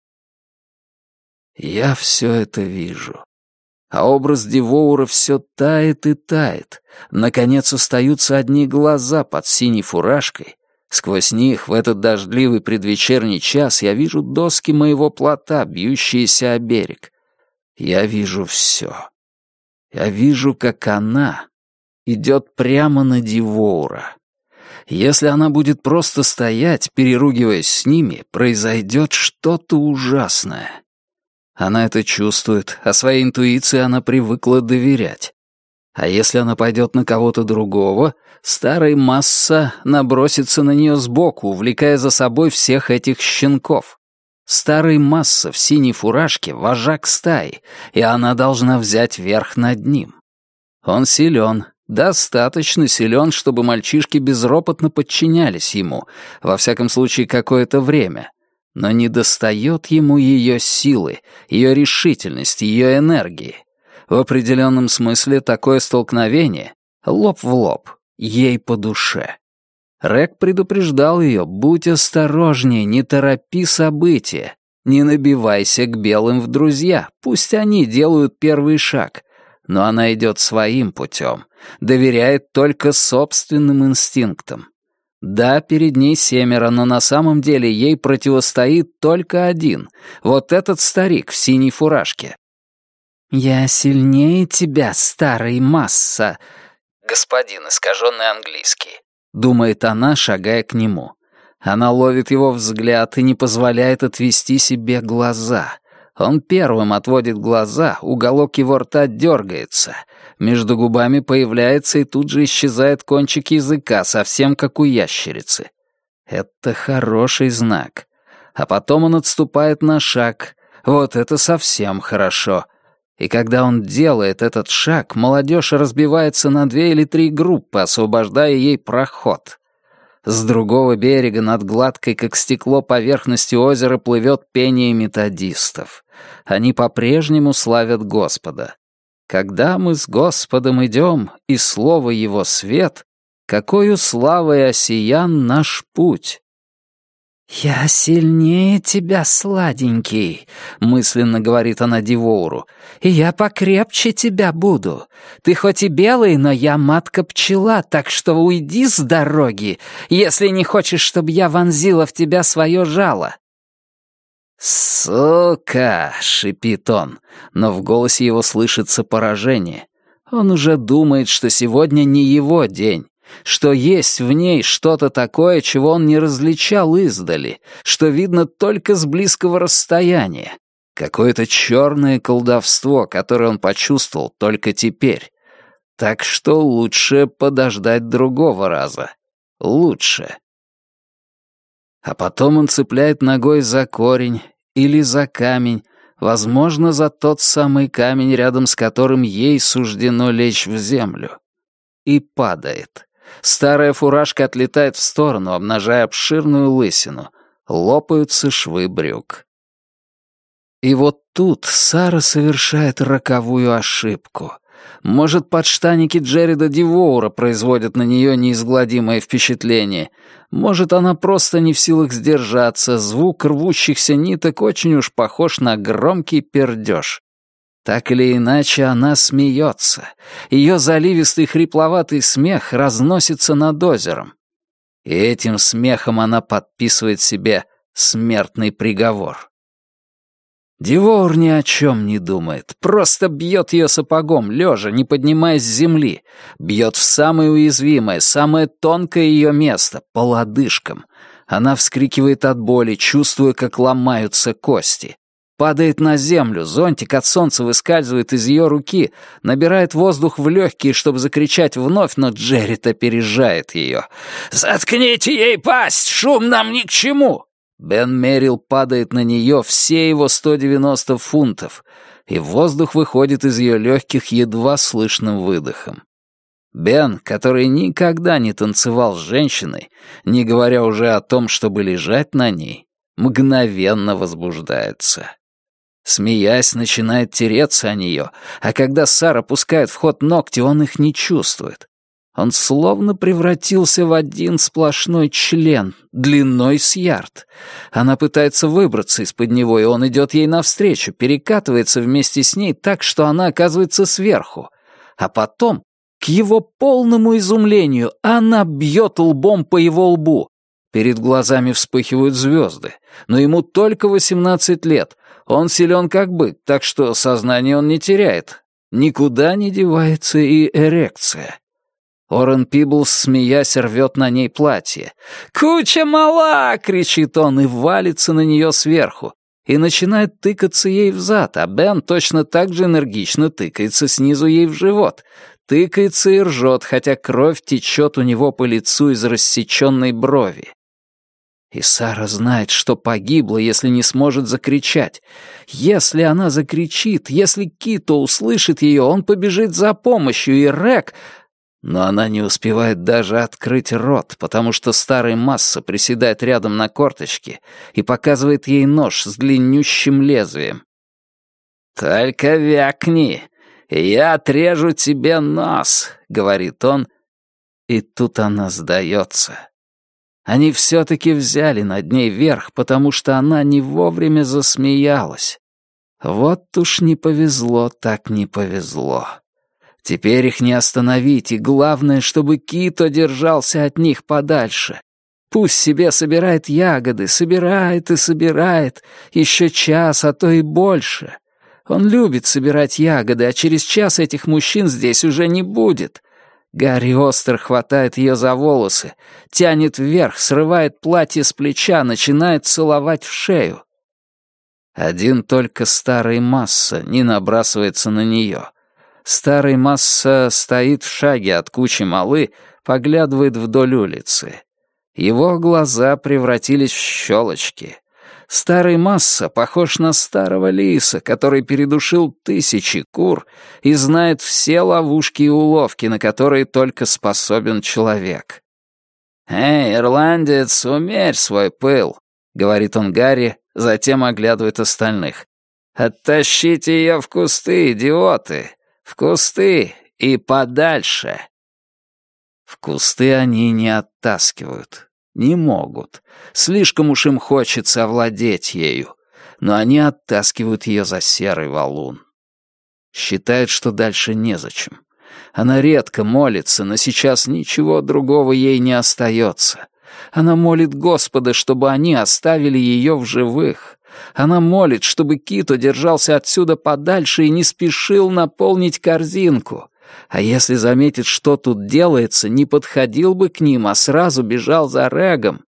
Я все это вижу. А образ Дивоура все тает и тает. Наконец остаются одни глаза под синей фуражкой. Сквозь них в этот дождливый предвечерний час я вижу доски моего плота, бьющиеся о берег. Я вижу все. Я вижу, как она идет прямо на Дивоура. Если она будет просто стоять, переругиваясь с ними, произойдет что-то ужасное. Она это чувствует, а своей интуиции она привыкла доверять. А если она пойдет на кого-то другого, старая масса набросится на нее сбоку, увлекая за собой всех этих щенков. Старый масса в синей фуражке — вожак стаи, и она должна взять верх над ним. Он силен, Достаточно силен, чтобы мальчишки безропотно подчинялись ему, во всяком случае какое-то время. Но недостает ему ее силы, ее решительности, ее энергии. В определенном смысле такое столкновение, лоб в лоб, ей по душе. Рек предупреждал ее: будь осторожнее, не торопи события, не набивайся к белым в друзья, пусть они делают первый шаг. Но она идет своим путем, доверяет только собственным инстинктам. Да, перед ней 7, но на самом деле ей противостоит только один, вот этот старик в синей фуражке. «Я сильнее тебя, старый масса», господин, искаженный английский, думает она, шагая к нему. Она ловит его взгляд и не позволяет отвести себе глаза. Он первым отводит глаза, уголок его рта дергается. Между губами появляется и тут же исчезает кончик языка, совсем как у ящерицы. Это хороший знак. А потом он отступает на шаг. Вот это совсем хорошо. И когда он делает этот шаг, молодежь разбивается на 2 или 3 группы, освобождая ей проход. С другого берега над гладкой, как стекло, поверхностью озера плывет пение методистов. Они по-прежнему славят Господа. Когда мы с Господом идем, и слово Его свет, какою славой осиян наш путь. «Я сильнее тебя, сладенький», — мысленно говорит она Дивоуру, «и я покрепче тебя буду. Ты хоть и белый, но я матка-пчела, так что уйди с дороги, если не хочешь, чтобы я вонзила в тебя свое жало». «Сука!» — шипит он, но в голосе его слышится поражение. Он уже думает, что сегодня не его день, что есть в ней что-то такое, чего он не различал издали, что видно только с близкого расстояния. Какое-то черное колдовство, которое он почувствовал только теперь. Так что лучше подождать другого раза. Лучше. А потом он цепляет ногой за корень или за камень, возможно, за тот самый камень, рядом с которым ей суждено лечь в землю. И падает. Старая фуражка отлетает в сторону, обнажая обширную лысину. Лопаются швы брюк. И вот тут Сара совершает роковую ошибку. Может, подштанники Джеррида Дивоура производят на нее неизгладимое впечатление. Может, она просто не в силах сдержаться. Звук рвущихся ниток очень уж похож на громкий пердеж. Так или иначе, она смеется. Ее заливистый хрипловатый смех разносится над озером. И этим смехом она подписывает себе смертный приговор. Дивоур ни о чем не думает, просто бьет ее сапогом, лежа, не поднимаясь с земли, бьет в самое уязвимое, самое тонкое ее место, по лодыжкам. Она вскрикивает от боли, чувствуя, как ломаются кости. Падает на землю, зонтик от солнца выскальзывает из ее руки, набирает воздух в легкие, чтобы закричать вновь, но Джеррид опережает ее. «Заткните ей пасть! Шум нам ни к чему!» Бен Меррилл падает на нее все его 190 фунтов, и воздух выходит из ее легких едва слышным выдохом. Бен, который никогда не танцевал с женщиной, не говоря уже о том, чтобы лежать на ней, мгновенно возбуждается. Смеясь, начинает тереться о нее, а когда Сара пускает в ход ногти, он их не чувствует. Он словно превратился в один сплошной член, длиной с ярд. Она пытается выбраться из-под него, и он идет ей навстречу, перекатывается вместе с ней так, что она оказывается сверху. А потом, к его полному изумлению, она бьет лбом по его лбу. Перед глазами вспыхивают звезды, но ему только 18 лет. Он силен как бык, так что сознание он не теряет. Никуда не девается и эрекция. Орен Пиблс, смеясь, рвет на ней платье. «Куча мала!» — кричит он и валится на нее сверху. И начинает тыкаться ей в зад, а Бен точно так же энергично тыкается снизу ей в живот. Тыкается и ржет, хотя кровь течет у него по лицу из рассеченной брови. И Сара знает, что погибла, если не сможет закричать. Если она закричит, если Кито услышит ее, он побежит за помощью, и Рек... Но она не успевает даже открыть рот, потому что старый Масса приседает рядом на корточке и показывает ей нож с длиннющим лезвием. «Только вякни, и я отрежу тебе нос», — говорит он, и тут она сдается. Они все-таки взяли над ней верх, потому что она не вовремя засмеялась. Вот уж не повезло, так не повезло. Теперь их не остановить, и главное, чтобы Кито держался от них подальше. Пусть себе собирает ягоды, собирает и собирает, еще час, а то и больше. Он любит собирать ягоды, а через час этих мужчин здесь уже не будет. Гарри остро хватает ее за волосы, тянет вверх, срывает платье с плеча, начинает целовать в шею. Один только старый Масса не набрасывается на нее. Старый Масса стоит в шаге от кучи малы, поглядывает вдоль улицы. Его глаза превратились в щелочки. Старый Масса похож на старого лиса, который передушил 1000 кур и знает все ловушки и уловки, на которые только способен человек. «Эй, ирландец, умерь свой пыл», — говорит он Гарри, затем оглядывает остальных. «Оттащите ее в кусты, идиоты! В кусты и подальше!» В кусты они не оттаскивают, не могут. Слишком уж им хочется овладеть ею, но они оттаскивают ее за серый валун. Считает, что дальше незачем. Она редко молится, но сейчас ничего другого ей не остается. Она молит Господа, чтобы они оставили ее в живых. Она молит, чтобы Кито держался отсюда подальше и не спешил наполнить корзинку. А если заметит, что тут делается, не подходил бы к ним, а сразу бежал за Регом.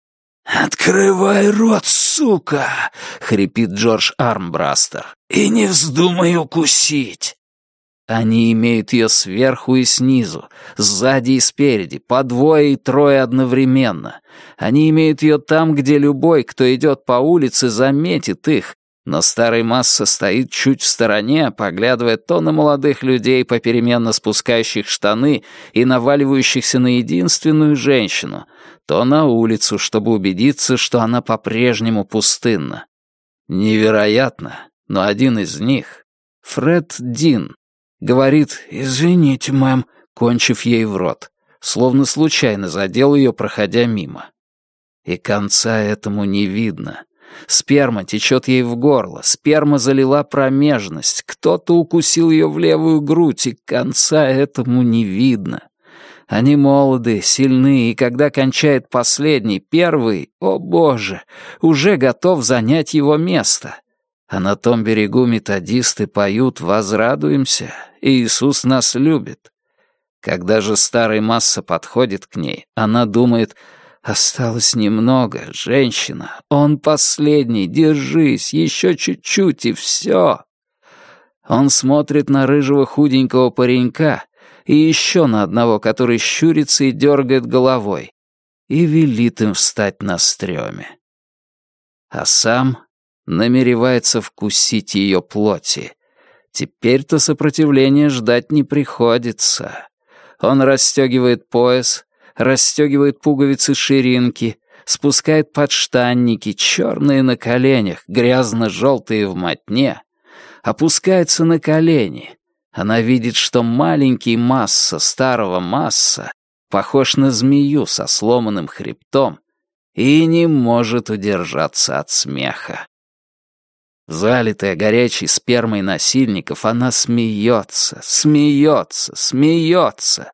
«Открывай рот, сука!» — хрипит Джордж Армбрастер. «И не вздумай укусить!» Они имеют ее сверху и снизу, сзади и спереди, по двое и трое одновременно. Они имеют ее там, где любой, кто идет по улице, заметит их. Но старый Масса стоит чуть в стороне, поглядывая то на молодых людей, попеременно спускающих штаны и наваливающихся на единственную женщину, то на улицу, чтобы убедиться, что она по-прежнему пустынна. Невероятно, но один из них, Фред Дин, говорит «Извините, мэм», кончив ей в рот, словно случайно задел ее, проходя мимо. И конца этому не видно. Сперма течет ей в горло, сперма залила промежность, кто-то укусил ее в левую грудь, и конца этому не видно. Они молоды, сильны, и когда кончает последний, первый, о боже, уже готов занять его место. А на том берегу методисты поют «Возрадуемся, Иисус нас любит». Когда же старый Масса подходит к ней, она думает «Осталось немного, женщина, он последний, держись, еще чуть-чуть и все». Он смотрит на рыжего худенького паренька и еще на одного, который щурится и дергает головой, и велит им встать на стреме. А сам намеревается вкусить ее плоти. Теперь-то сопротивления ждать не приходится. Он расстегивает пояс, расстегивает пуговицы ширинки, спускает подштанники, черные на коленях, грязно-желтые в мотне, опускается на колени. Она видит, что маленький Масса, старого Масса, похож на змею со сломанным хребтом и не может удержаться от смеха. Залитая горячей спермой насильников, она смеется, смеется, смеется.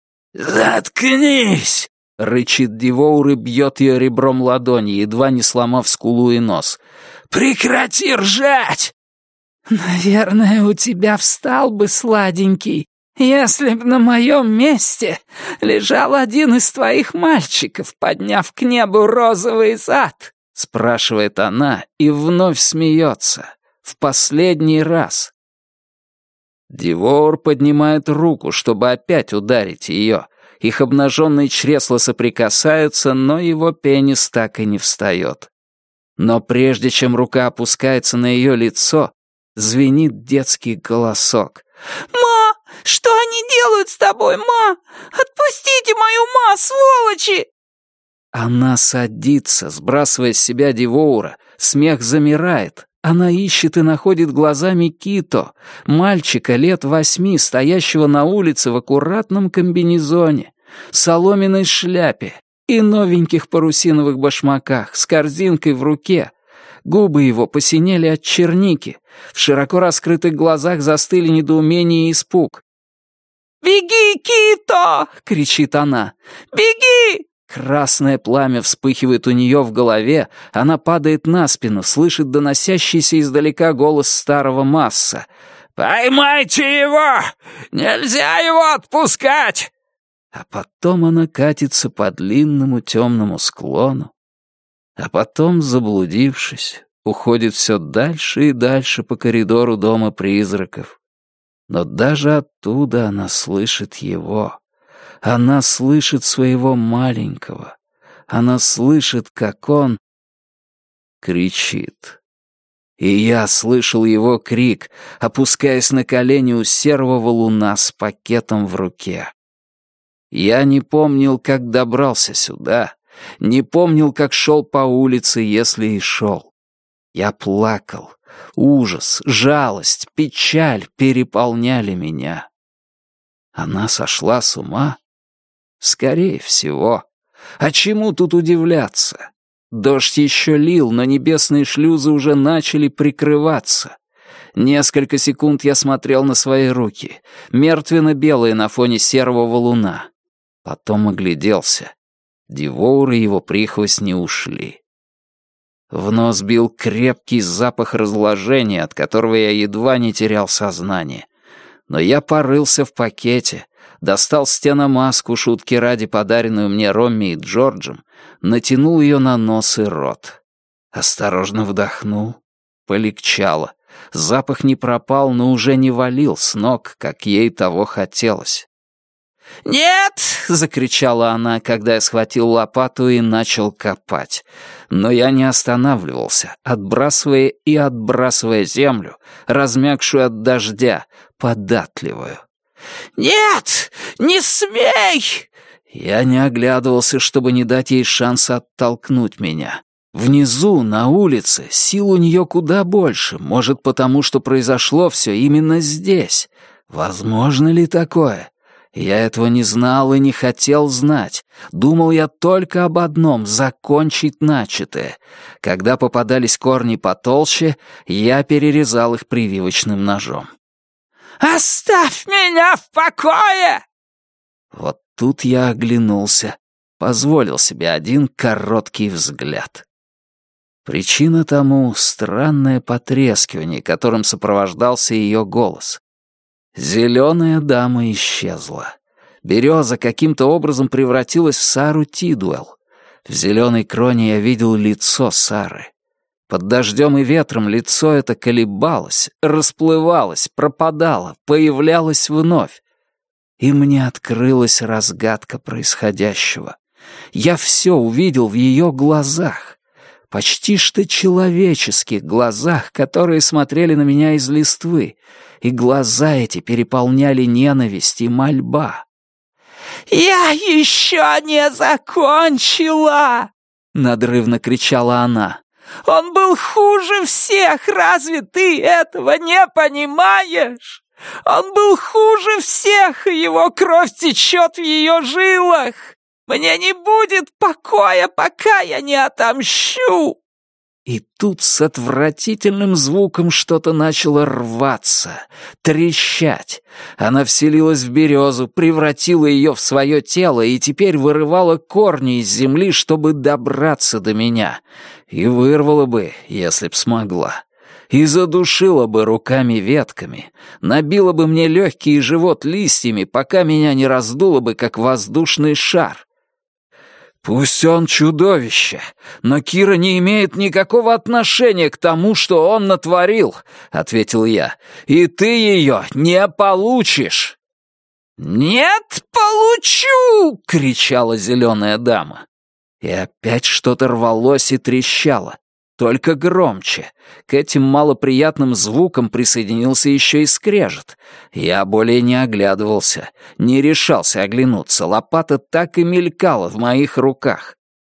«Заткнись!» — рычит Дивоур и бьет ее ребром ладони, едва не сломав скулу и нос. «Прекрати ржать!» «Наверное, у тебя встал бы сладенький, если б на моем месте лежал один из твоих мальчиков, подняв к небу розовый зад», — спрашивает она и вновь смеется. В последний раз. Дивоур поднимает руку, чтобы опять ударить ее. Их обнаженные чресла соприкасаются, но его пенис так и не встает. Но прежде чем рука опускается на ее лицо, звенит детский голосок. Что они делают с тобой, ма? Отпустите мою ма, сволочи!» Она садится, сбрасывая с себя Дивоура. Смех замирает. Она ищет и находит глазами Кито, мальчика лет 8, стоящего на улице в аккуратном комбинезоне, соломенной шляпе и новеньких парусиновых башмаках с корзинкой в руке. Губы его посинели от черники, в широко раскрытых глазах застыли недоумение и испуг. «Беги, Кито!» — кричит она. «Беги!» Красное пламя вспыхивает у нее в голове, она падает на спину, слышит доносящийся издалека голос старого Масса. «Поймайте его! Нельзя его отпускать!» А потом она катится по длинному темному склону, а потом, заблудившись, уходит все дальше и дальше по коридору дома призраков. Но даже оттуда она слышит его. Она слышит своего маленького. Она слышит, как он кричит. И я слышал его крик, опускаясь на колени у серого валуна с пакетом в руке. Я не помнил, как добрался сюда, не помнил, как шел по улице, если и шел. Я плакал. Ужас, жалость, печаль переполняли меня. Она сошла с ума? Скорее всего. А чему тут удивляться? Дождь еще лил, но небесные шлюзы уже начали прикрываться. Несколько секунд я смотрел на свои руки, мертвенно-белые на фоне серого валуна. Потом огляделся. Дивоур и его прихвостни ушли. В нос бил крепкий запах разложения, от которого я едва не терял сознание. Но я порылся в пакете, достал стеномаску, шутки ради подаренную мне Ромми и Джорджем, натянул ее на нос и рот. Осторожно вдохнул. Полегчало. Запах не пропал, но уже не валил с ног, как ей того хотелось. «Нет!» — закричала она, когда я схватил лопату и начал копать. Но я не останавливался, отбрасывая и отбрасывая землю, размягшую от дождя, податливую. «Нет! Не смей!» Я не оглядывался, чтобы не дать ей шанса оттолкнуть меня. Внизу, на улице, сил у нее куда больше, может, потому что произошло все именно здесь. Возможно ли такое? Я этого не знал и не хотел знать. Думал я только об одном — закончить начатое. Когда попадались корни потолще, я перерезал их прививочным ножом. «Оставь меня в покое!» Вот тут я оглянулся, позволил себе один короткий взгляд. Причина тому — странное потрескивание, которым сопровождался ее голос. Зеленая дама исчезла. Береза каким-то образом превратилась в Сару Тидуэлл. В зеленой кроне я видел лицо Сары. Под дождем и ветром лицо это колебалось, расплывалось, пропадало, появлялось вновь. И мне открылась разгадка происходящего. Я все увидел в ее глазах. Почти что человеческих глазах, которые смотрели на меня из листвы, и глаза эти переполняли ненависть и мольба. «Я еще не закончила!» — надрывно кричала она. «Он был хуже всех, разве ты этого не понимаешь? Он был хуже всех, и его кровь течет в ее жилах! Мне не будет покоя, пока я не отомщу!» И тут с отвратительным звуком что-то начало рваться, трещать. Она вселилась в березу, превратила ее в свое тело и теперь вырывала корни из земли, чтобы добраться до меня. И вырвала бы, если б смогла. И задушила бы руками-ветками, набила бы мне легкий и живот листьями, пока меня не раздуло бы, как воздушный шар. «Пусть он чудовище, но Кира не имеет никакого отношения к тому, что он натворил», — ответил я, — «и ты ее не получишь». «Нет, получу!» — кричала зеленая дама. И опять что-то рвалось и трещало. только громче. К этим малоприятным звукам присоединился еще и скрежет. Я более не оглядывался, не решался оглянуться. Лопата так и мелькала в моих руках.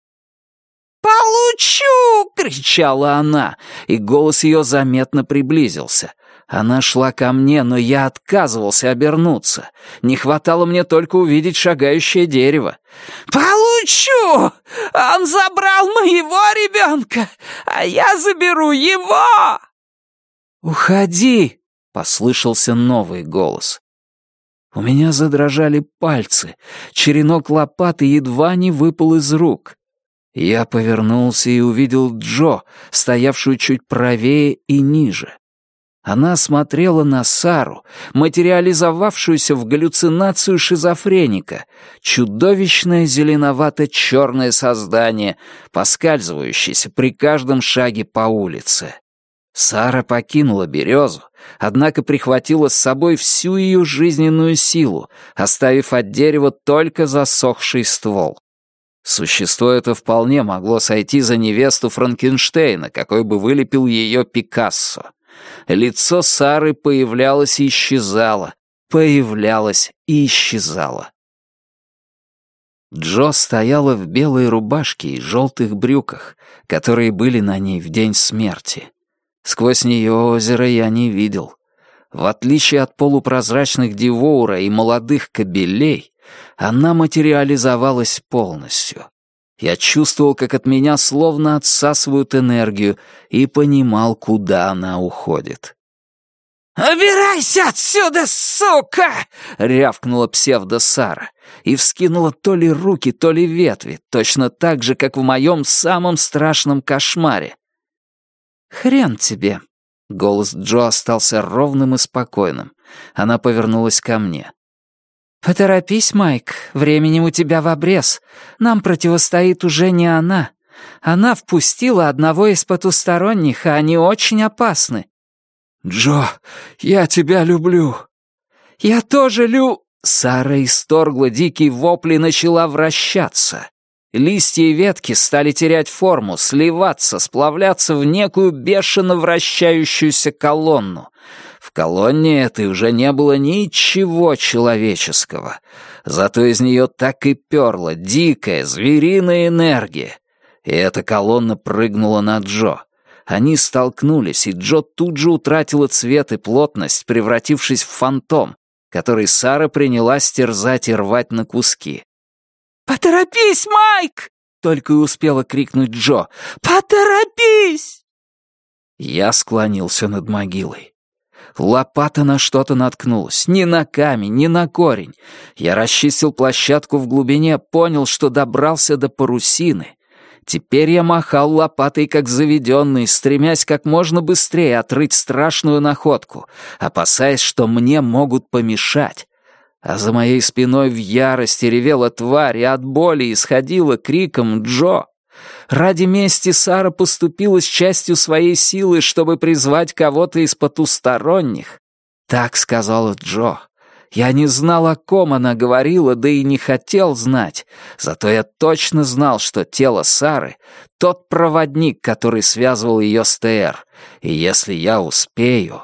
«Получу!» — кричала она, и голос ее заметно приблизился. Она шла ко мне, но я отказывался обернуться. Не хватало мне только увидеть шагающее дерево. «Получу! Он забрал моего ребенка, а я заберу его!» «Уходи!» — послышался новый голос. У меня задрожали пальцы, черенок лопаты едва не выпал из рук. Я повернулся и увидел Джо, стоявшую чуть правее и ниже. Она смотрела на Сару, материализовавшуюся в галлюцинацию шизофреника, чудовищное зеленовато-черное создание, поскальзывающееся при каждом шаге по улице. Сара покинула березу, однако прихватила с собой всю ее жизненную силу, оставив от дерева только засохший ствол. Существо это вполне могло сойти за невесту Франкенштейна, какой бы вылепил ее Пикассо. Лицо Сары появлялось и исчезало, появлялось и исчезало. Джо стояла в белой рубашке и желтых брюках, которые были на ней в день смерти. Сквозь нее озеро я не видел. В отличие от полупрозрачных Дивоура и молодых кобелей, она материализовалась полностью. Я чувствовал, как от меня словно отсасывают энергию, и понимал, куда она уходит. «Убирайся отсюда, сука!» — рявкнула псевдо-Сара и вскинула то ли руки, то ли ветви, точно так же, как в моем самом страшном кошмаре. «Хрен тебе!» — голос Джо остался ровным и спокойным. Она повернулась ко мне. «Поторопись, Майк, времени у тебя в обрез. Нам противостоит уже не она. Она впустила одного из потусторонних, а они очень опасны». «Джо, я тебя люблю». «Я тоже Сара исторгла дикий вопль и начала вращаться. Листья и ветки стали терять форму, сливаться, сплавляться в некую бешено вращающуюся колонну. В колонне этой уже не было ничего человеческого. Зато из нее так и перла дикая, звериная энергия. И эта колонна прыгнула на Джо. Они столкнулись, и Джо тут же утратила цвет и плотность, превратившись в фантом, который Сара принялась терзать и рвать на куски. «Поторопись, Майк!» — только и успела крикнуть Джо. «Поторопись!» Я склонился над могилой. Лопата на что-то наткнулась. Ни на камень, ни на корень. Я расчистил площадку в глубине, понял, что добрался до парусины. Теперь я махал лопатой, как заведенный, стремясь как можно быстрее отрыть страшную находку, опасаясь, что мне могут помешать. А за моей спиной в ярости ревела тварь, и от боли исходила криком «Джо!». Ради мести Сара поступила с частью своей силы, чтобы призвать кого-то из потусторонних. Так сказала Джо. Я не знал, о ком она говорила, да и не хотел знать. Зато я точно знал, что тело Сары — тот проводник, который связывал ее с ТР. И если я успею...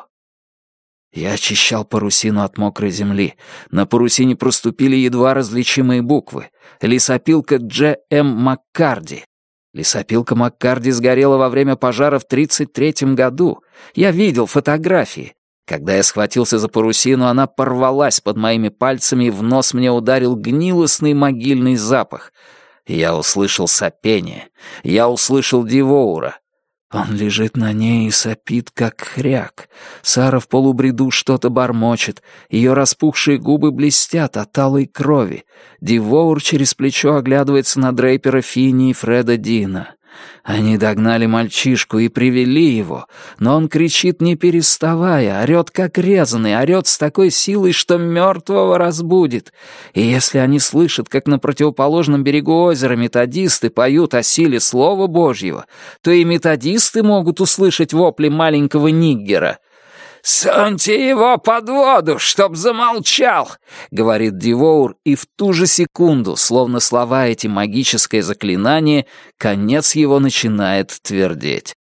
Я очищал парусину от мокрой земли. На парусине проступили едва различимые буквы. Лесопилка Дж. М. Маккарди. Лесопилка Маккарди сгорела во время пожара в 1933 году. Я видел фотографии. Когда я схватился за парусину, она порвалась под моими пальцами, и в нос мне ударил гнилостный могильный запах. Я услышал сопение. Я услышал Дивоура. Он лежит на ней и сопит, как хряк. Сара в полубреду что-то бормочет. Ее распухшие губы блестят от алой крови. Дивоур через плечо оглядывается на Дрейпера Финни и Фреда Дина. Они догнали мальчишку и привели его, но он кричит не переставая, орёт как резаный, орёт с такой силой, что мертвого разбудит. И если они слышат, как на противоположном берегу озера методисты поют о силе Слова Божьего, то и методисты могут услышать вопли маленького ниггера. «Суньте его под воду, чтоб замолчал!» — говорит Дивоур, и в ту же секунду, словно слова эти магическое заклинание, конец его начинает твердеть.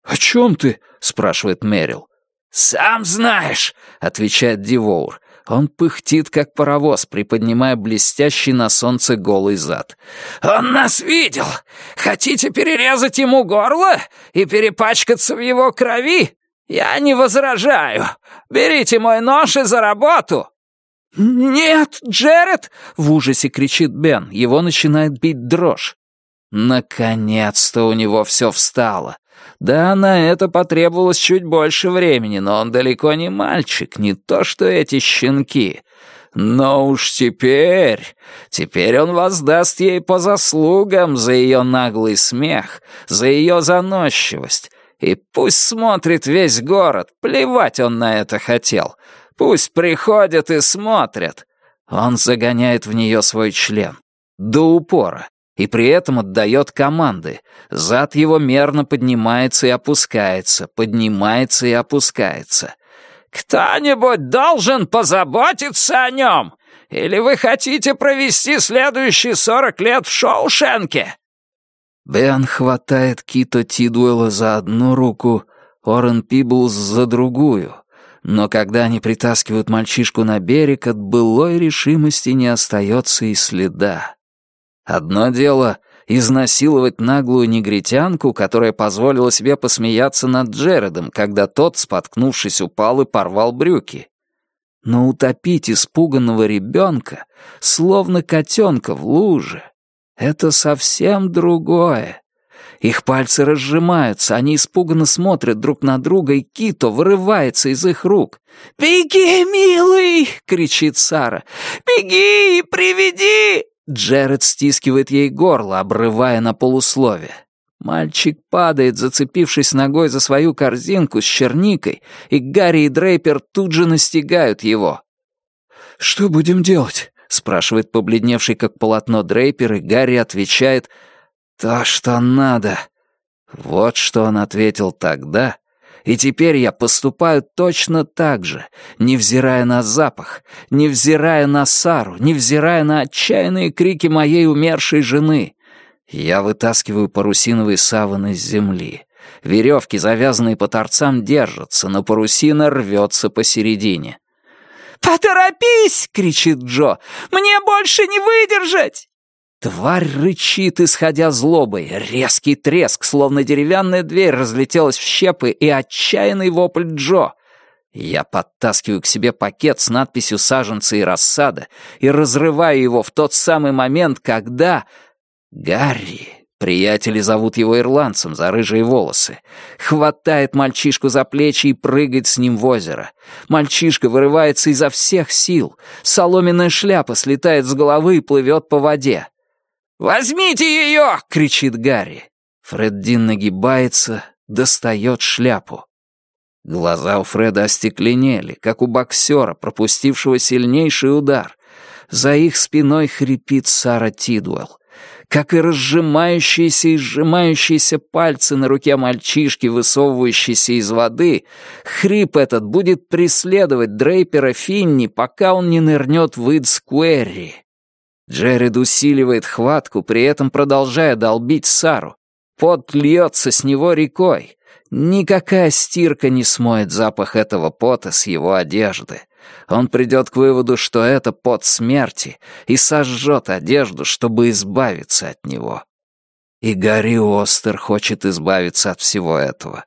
«О чем ты?» — спрашивает Мэрил. «Сам знаешь», — отвечает Дивоур. Он пыхтит, как паровоз, приподнимая блестящий на солнце голый зад. «Он нас видел! Хотите перерезать ему горло и перепачкаться в его крови? Я не возражаю. Берите мой нож и за работу!» «Нет, Джеред!» — в ужасе кричит Бен. Его начинает бить дрожь. Наконец-то у него все встало. Да, на это потребовалось чуть больше времени, но он далеко не мальчик, не то что эти щенки. Но уж теперь он воздаст ей по заслугам за ее наглый смех, за ее заносчивость. И пусть смотрит весь город, плевать он на это хотел. Пусть приходят и смотрят. Он загоняет в нее свой член. До упора. И при этом отдает команды. Зад его мерно поднимается и опускается, поднимается и опускается. «Кто-нибудь должен позаботиться о нем? Или вы хотите провести следующие 40 лет в Шоушенке?» Бен хватает Кито Тидуэлла за одну руку, Орен Пиблз за другую. Но когда они притаскивают мальчишку на берег, от былой решимости не остается и следа. Одно дело — изнасиловать наглую негритянку, которая позволила себе посмеяться над Джередом, когда тот, споткнувшись, упал и порвал брюки. Но утопить испуганного ребенка, словно котенка в луже, — это совсем другое. Их пальцы разжимаются, они испуганно смотрят друг на друга, и Кито вырывается из их рук. «Беги, милый!» — кричит Сара. «Беги и приведи!» Джеред стискивает ей горло, обрывая на полуслове. Мальчик падает, зацепившись ногой за свою корзинку с черникой, и Гарри и Дрейпер тут же настигают его. «Что будем делать?» — спрашивает побледневший как полотно Дрейпер, и Гарри отвечает: «То, что надо». Вот что он ответил тогда. И теперь я поступаю точно так же, невзирая на запах, невзирая на Сару, невзирая на отчаянные крики моей умершей жены. Я вытаскиваю парусиновый саван из земли. Веревки, завязанные по торцам, держатся, но парусина рвется посередине. «Поторопись!» — кричит Джо. «Мне больше не выдержать!» Тварь рычит, исходя злобой. Резкий треск, словно деревянная дверь, разлетелась в щепы, и отчаянный вопль Джо. Я подтаскиваю к себе пакет с надписью «Саженцы и рассада» и разрываю его в тот самый момент, когда... Гарри, приятели зовут его ирландцем за рыжие волосы, хватает мальчишку за плечи и прыгает с ним в озеро. Мальчишка вырывается изо всех сил. Соломенная шляпа слетает с головы и плывет по воде. «Возьмите ее!» — кричит Гарри. Фред Дин нагибается, достает шляпу. Глаза у Фреда остекленели, как у боксера, пропустившего сильнейший удар. За их спиной хрипит Сара Тидуэлл. Как и разжимающиеся и сжимающиеся пальцы на руке мальчишки, высовывающиеся из воды, хрип этот будет преследовать Дрейпера Финни, пока он не нырнет в Идс-Куэрри. Джеред усиливает хватку, при этом продолжая долбить Сару. Пот льется с него рекой. Никакая стирка не смоет запах этого пота с его одежды. Он придет к выводу, что это пот смерти, и сожжет одежду, чтобы избавиться от него. И Гарри Остер хочет избавиться от всего этого.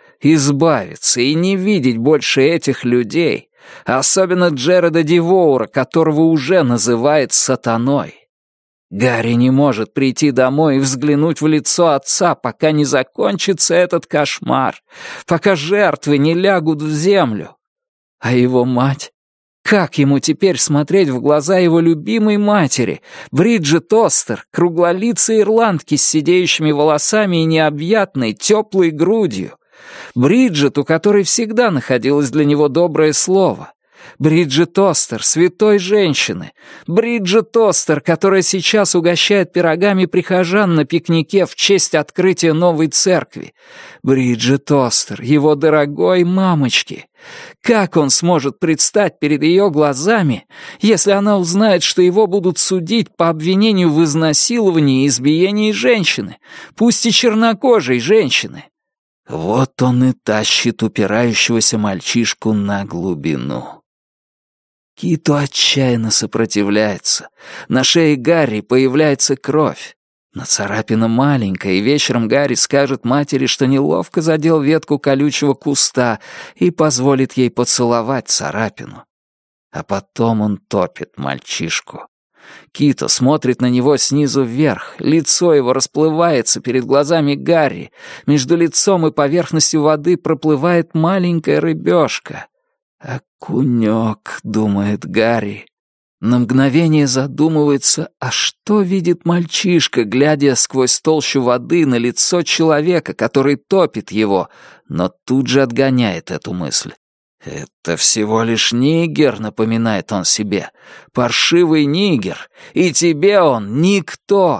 Избавиться и не видеть больше этих людей, особенно Джереда Дивоура, которого уже называет сатаной. Гарри не может прийти домой и взглянуть в лицо отца, пока не закончится этот кошмар, пока жертвы не лягут в землю. А его мать? Как ему теперь смотреть в глаза его любимой матери, Бриджит Остер, круглолицей ирландки с сидеющими волосами и необъятной, теплой грудью? Бриджит, у которой всегда находилось для него доброе слово. Бриджит Остер, святой женщины. Бриджит Остер, которая сейчас угощает пирогами прихожан на пикнике в честь открытия новой церкви. Бриджит Остер, его дорогой мамочки. Как он сможет предстать перед ее глазами, если она узнает, что его будут судить по обвинению в изнасиловании и избиении женщины, пусть и чернокожей женщины? Вот он и тащит упирающегося мальчишку на глубину. Кито отчаянно сопротивляется. На шее Гарри появляется кровь. Но царапина маленькая, и вечером Гарри скажет матери, что неловко задел ветку колючего куста и позволит ей поцеловать царапину. А потом он топит мальчишку. Кито смотрит на него снизу вверх, лицо его расплывается перед глазами Гарри, между лицом и поверхностью воды проплывает маленькая рыбешка. «Окунёк», — думает Гарри. На мгновение задумывается, а что видит мальчишка, глядя сквозь толщу воды на лицо человека, который топит его, но тут же отгоняет эту мысль. «Это всего лишь нигер», — напоминает он себе. «Паршивый нигер, и тебе он никто».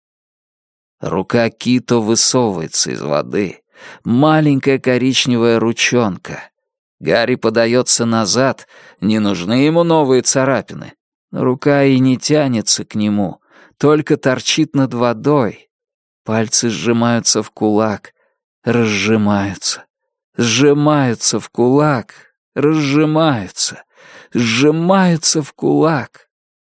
Рука Кито высовывается из воды. Маленькая коричневая ручонка. Гарри подается назад, не нужны ему новые царапины. Рука и не тянется к нему, только торчит над водой. Пальцы сжимаются в кулак, разжимаются. Сжимаются в кулак, разжимаются, сжимаются в кулак.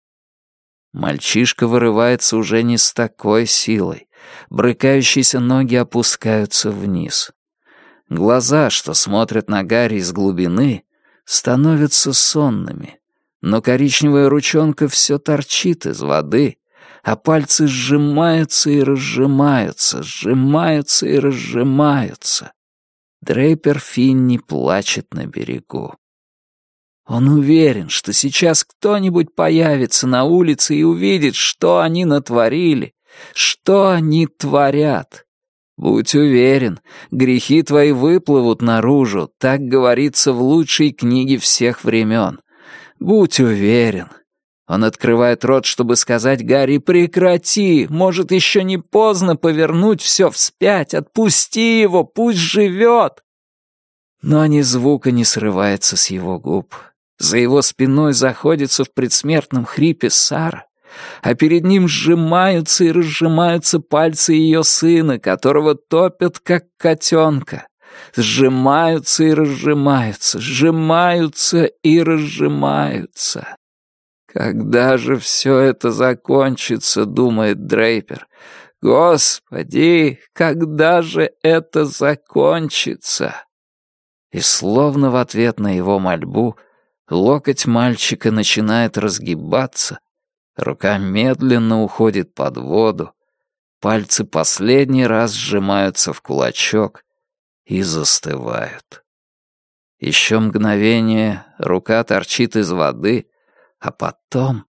Мальчишка вырывается уже не с такой силой. Брыкающиеся ноги опускаются вниз. Глаза, что смотрят на Гарри из глубины, становятся сонными. Но коричневая ручонка все торчит из воды, а пальцы сжимаются и разжимаются, сжимаются и разжимаются. Дрейпер Финни плачет на берегу. Он уверен, что сейчас кто-нибудь появится на улице и увидит, что они натворили, что они творят. Будь уверен, грехи твои выплывут наружу, так говорится в лучшей книге всех времен. Будь уверен. Он открывает рот, чтобы сказать Гарри: «Прекрати! Может, еще не поздно повернуть все вспять! Отпусти его! Пусть живет!» Но ни звука не срывается с его губ. За его спиной заходится в предсмертном хрипе Сара, а перед ним сжимаются и разжимаются пальцы ее сына, которого топят, как котенка. Сжимаются и разжимаются, сжимаются и разжимаются. «Когда же все это закончится?» — думает Дрейпер. «Господи, когда же это закончится?» И словно в ответ на его мольбу локоть мальчика начинает разгибаться, рука медленно уходит под воду, пальцы последний раз сжимаются в кулачок и застывают. Еще мгновение рука торчит из воды, а потом...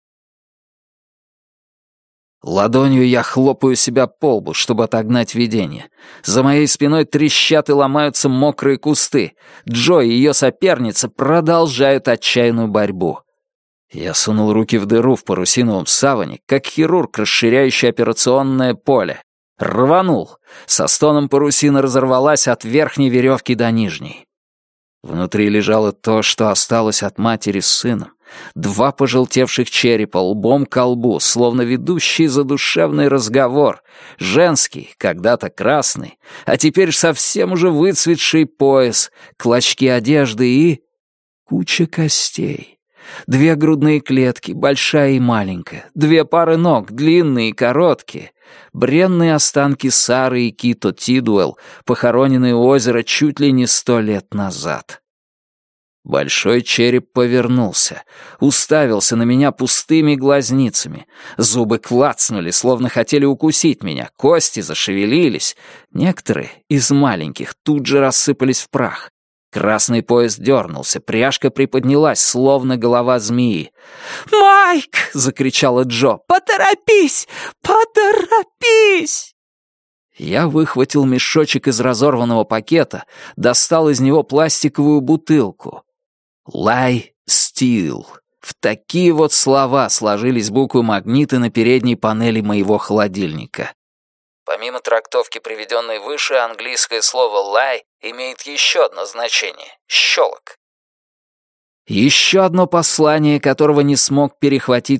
Ладонью я хлопаю себя по лбу, чтобы отогнать видение. За моей спиной трещат и ломаются мокрые кусты. Джо и ее соперница продолжают отчаянную борьбу. Я сунул руки в дыру в парусиновом саване, как хирург, расширяющий операционное поле. Рванул. Со стоном парусина разорвалась от верхней веревки до нижней. Внутри лежало то, что осталось от матери с сыном. 2 пожелтевших черепа лбом ко лбу, словно ведущий задушевный разговор. Женский, когда-то красный, а теперь совсем уже выцветший пояс, клочки одежды и... куча костей. 2 грудные клетки, большая и маленькая. 2 пары ног, длинные и короткие. Бренные останки Сары и Кито Тидуэлл, похороненные у озера чуть ли не 100 лет назад. Большой череп повернулся, уставился на меня пустыми глазницами. Зубы клацнули, словно хотели укусить меня, кости зашевелились. Некоторые из маленьких тут же рассыпались в прах. Красный пояс дернулся, пряжка приподнялась, словно голова змеи. «Майк!» — закричала Джо. «Поторопись! Поторопись!» Я выхватил мешочек из разорванного пакета, достал из него пластиковую бутылку. «Lie Still». В такие вот слова сложились буквы-магниты на передней панели моего холодильника. Помимо трактовки, приведенной выше, английское слово «lie» имеет еще одно значение — «щелок». Еще одно послание, которого не смог перехватить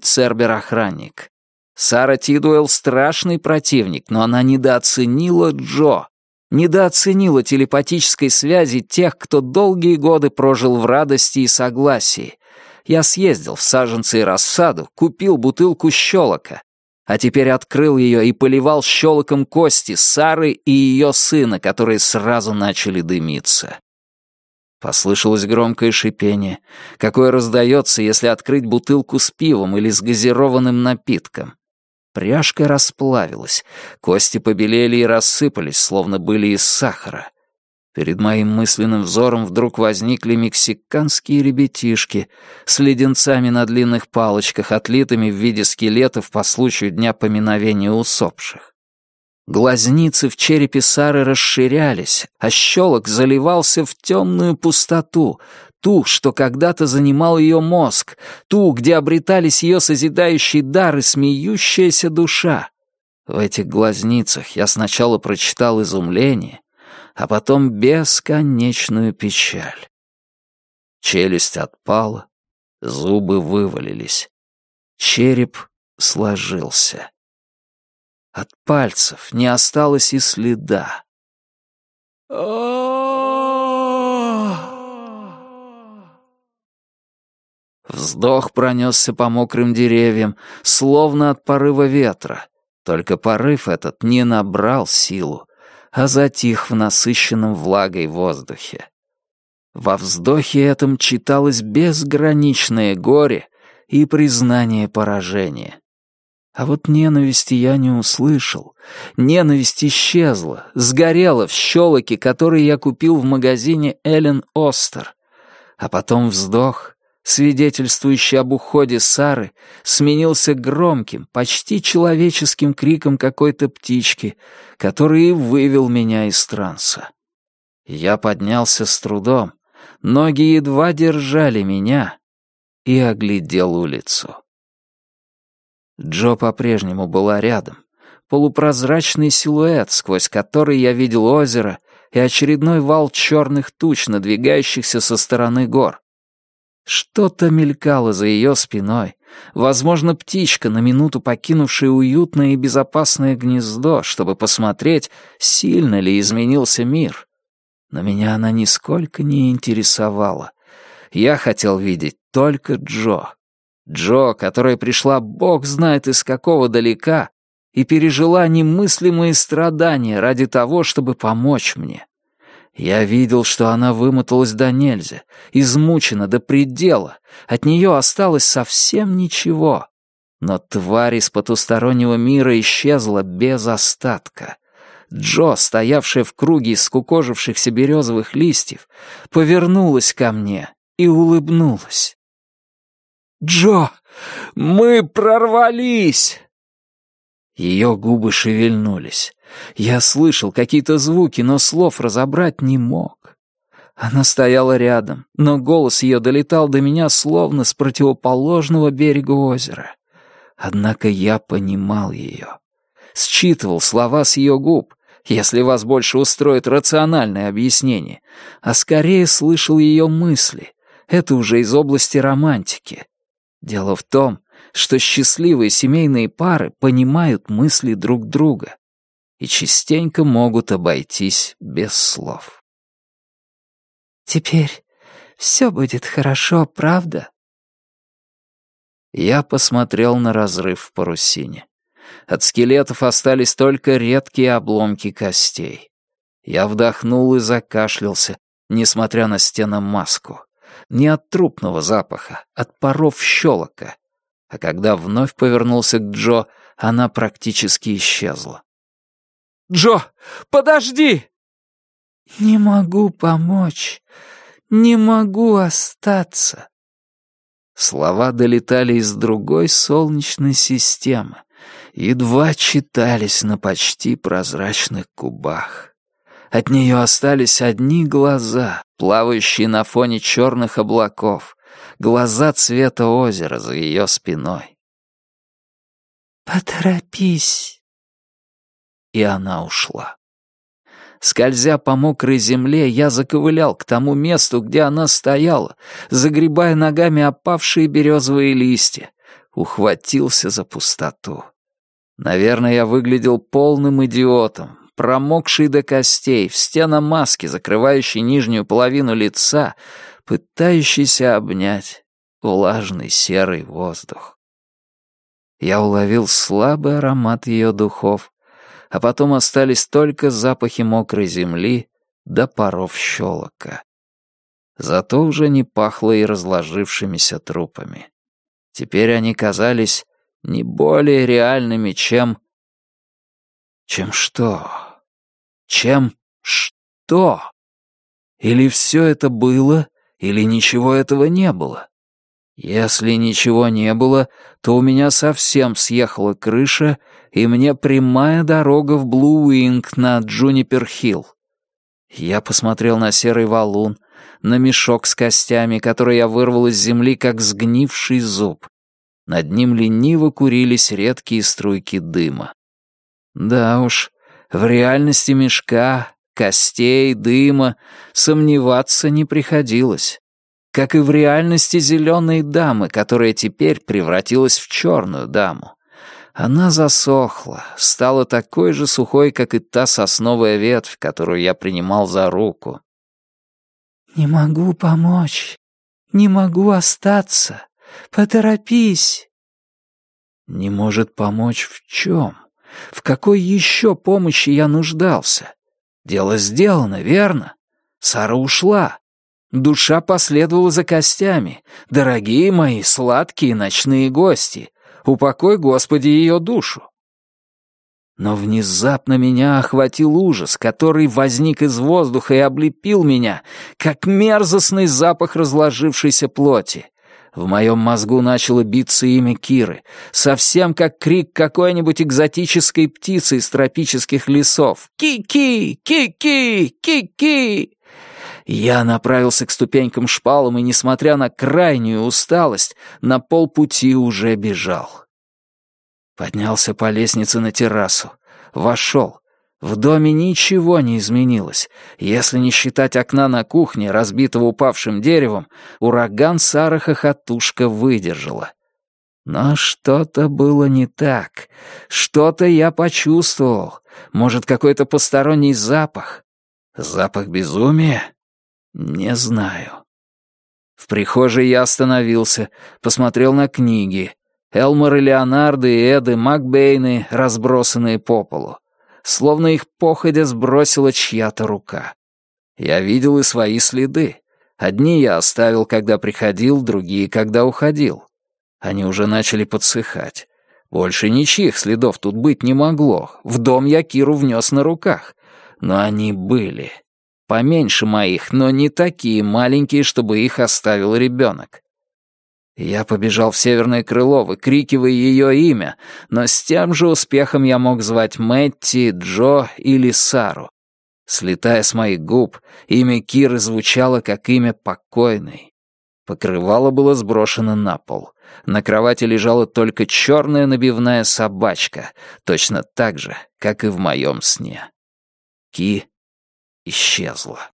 Цербер-охранник. Сара Тидуэлл — страшный противник, но она недооценила Джо. недооценила телепатической связи тех, кто долгие годы прожил в радости и согласии. Я съездил в саженцы и рассаду, купил бутылку щелока, а теперь открыл ее и поливал щелоком кости Сары и ее сына, которые сразу начали дымиться. Послышалось громкое шипение, какое раздается, если открыть бутылку с пивом или с газированным напитком. Пряжка расплавилась, кости побелели и рассыпались, словно были из сахара. Перед моим мысленным взором вдруг возникли мексиканские ребятишки с леденцами на длинных палочках, отлитыми в виде скелетов по случаю дня поминовения усопших. Глазницы в черепе Сары расширялись, а щелок заливался в темную пустоту, ту, что когда-то занимал ее мозг, ту, где обретались ее созидающий дар и смеющаяся душа. В этих глазницах я сначала прочитал изумление, а потом бесконечную печаль. Челюсть отпала, зубы вывалились, череп сложился. От пальцев не осталось и следа. Вздох пронесся по мокрым деревьям, словно от порыва ветра. Только порыв этот не набрал силу, а затих в насыщенном влагой воздухе. Во вздохе этом читалось безграничное горе и признание поражения. А вот ненависти я не услышал. Ненависть исчезла, сгорела в щелоке, который я купил в магазине Эллен Остер. А потом вздох, свидетельствующий об уходе Сары, сменился громким, почти человеческим криком какой-то птички, который и вывел меня из транса. Я поднялся с трудом, ноги едва держали меня, и оглядел улицу. Джо по-прежнему была рядом. Полупрозрачный силуэт, сквозь который я видел озеро и очередной вал черных туч, надвигающихся со стороны гор. Что-то мелькало за ее спиной, возможно, птичка, на минуту покинувшая уютное и безопасное гнездо, чтобы посмотреть, сильно ли изменился мир. Но меня она нисколько не интересовала. Я хотел видеть только Джо. Джо, которая пришла бог знает из какого далека и пережила немыслимые страдания ради того, чтобы помочь мне. Я видел, что она вымоталась до нельзя, измучена до предела, от нее осталось совсем ничего. Но тварь из потустороннего мира исчезла без остатка. Джо, стоявшая в круге из скукожившихся березовых листьев, повернулась ко мне и улыбнулась. «Джо, мы прорвались!» Ее губы шевельнулись. Я слышал какие-то звуки, но слов разобрать не мог. Она стояла рядом, но голос ее долетал до меня словно с противоположного берега озера. Однако я понимал ее. Считывал слова с ее губ, если вас больше устроит рациональное объяснение, а скорее слышал ее мысли. Это уже из области романтики. Дело в том, что счастливые семейные пары понимают мысли друг друга и частенько могут обойтись без слов. «Теперь все будет хорошо, правда?» Я посмотрел на разрыв в парусине. От скелетов остались только редкие обломки костей. Я вдохнул и закашлялся, несмотря на стеномаску. Не от трупного запаха, от паров щелока. А когда вновь повернулся к Джо, она практически исчезла. «Джо, подожди!» «Не могу помочь, не могу остаться». Слова долетали из другой солнечной системы, едва читались на почти прозрачных губах. От нее остались одни глаза, плавающие на фоне черных облаков, глаза цвета озера за ее спиной. «Поторопись!» И она ушла. Скользя по мокрой земле, я заковылял к тому месту, где она стояла, загребая ногами опавшие березовые листья, ухватился за пустоту. Наверное, я выглядел полным идиотом, промокший до костей, в стеномаске, закрывающей нижнюю половину лица, пытающийся обнять влажный серый воздух. Я уловил слабый аромат ее духов, а потом остались только запахи мокрой земли да паров щелока. Зато уже не пахло и разложившимися трупами. Теперь они казались не более реальными, чем... Чем что? Чем что? Или все это было, или ничего этого не было? Если ничего не было, то у меня совсем съехала крыша, и мне прямая дорога в Блу-Уинг на Джунипер-Хилл. Я посмотрел на серый валун, на мешок с костями, который я вырвал из земли, как сгнивший зуб. Над ним лениво курились редкие струйки дыма. Да уж, в реальности мешка, костей, дыма сомневаться не приходилось. Как и в реальности зеленой дамы, которая теперь превратилась в черную даму. Она засохла, стала такой же сухой, как и та сосновая ветвь, которую я принимал за руку. «Не могу помочь, не могу остаться. Поторопись!» Не может помочь в чем? В какой еще помощи я нуждался? Дело сделано, верно? Сара ушла. Душа последовала за костями. Дорогие мои сладкие ночные гости, упокой, Господи, ее душу. Но внезапно меня охватил ужас, который возник из воздуха и облепил меня, как мерзостный запах разложившейся плоти. В моем мозгу начало биться имя Киры, совсем как крик какой-нибудь экзотической птицы из тропических лесов. «Ки-ки! Ки-ки! Ки-ки!» Я направился к ступенькам шпалам и, несмотря на крайнюю усталость, на полпути уже бежал. Поднялся по лестнице на террасу. Вошел. В доме ничего не изменилось. Если не считать окна на кухне, разбитого упавшим деревом, ураган Сара хохотушка выдержала. Но что-то было не так. Что-то я почувствовал. Может, какой-то посторонний запах? Запах безумия? Не знаю. В прихожей я остановился, посмотрел на книги. Элмор и Леонардо и Эды Макбейны, разбросанные по полу. Словно их походя сбросила чья-то рука. Я видел и свои следы. Одни я оставил, когда приходил, другие, когда уходил. Они уже начали подсыхать. Больше ничьих следов тут быть не могло. В дом я Киру внес на руках. Но они были. Поменьше моих, но не такие маленькие, чтобы их оставил ребенок. Я побежал в северное крыло, выкрикивая ее имя, но с тем же успехом я мог звать Мэтти, Джо или Сару. Слетая с моих губ, имя Киры звучало как имя покойной. Покрывало было сброшено на пол. На кровати лежала только черная набивная собачка, точно так же, как и в моем сне. Ки исчезла.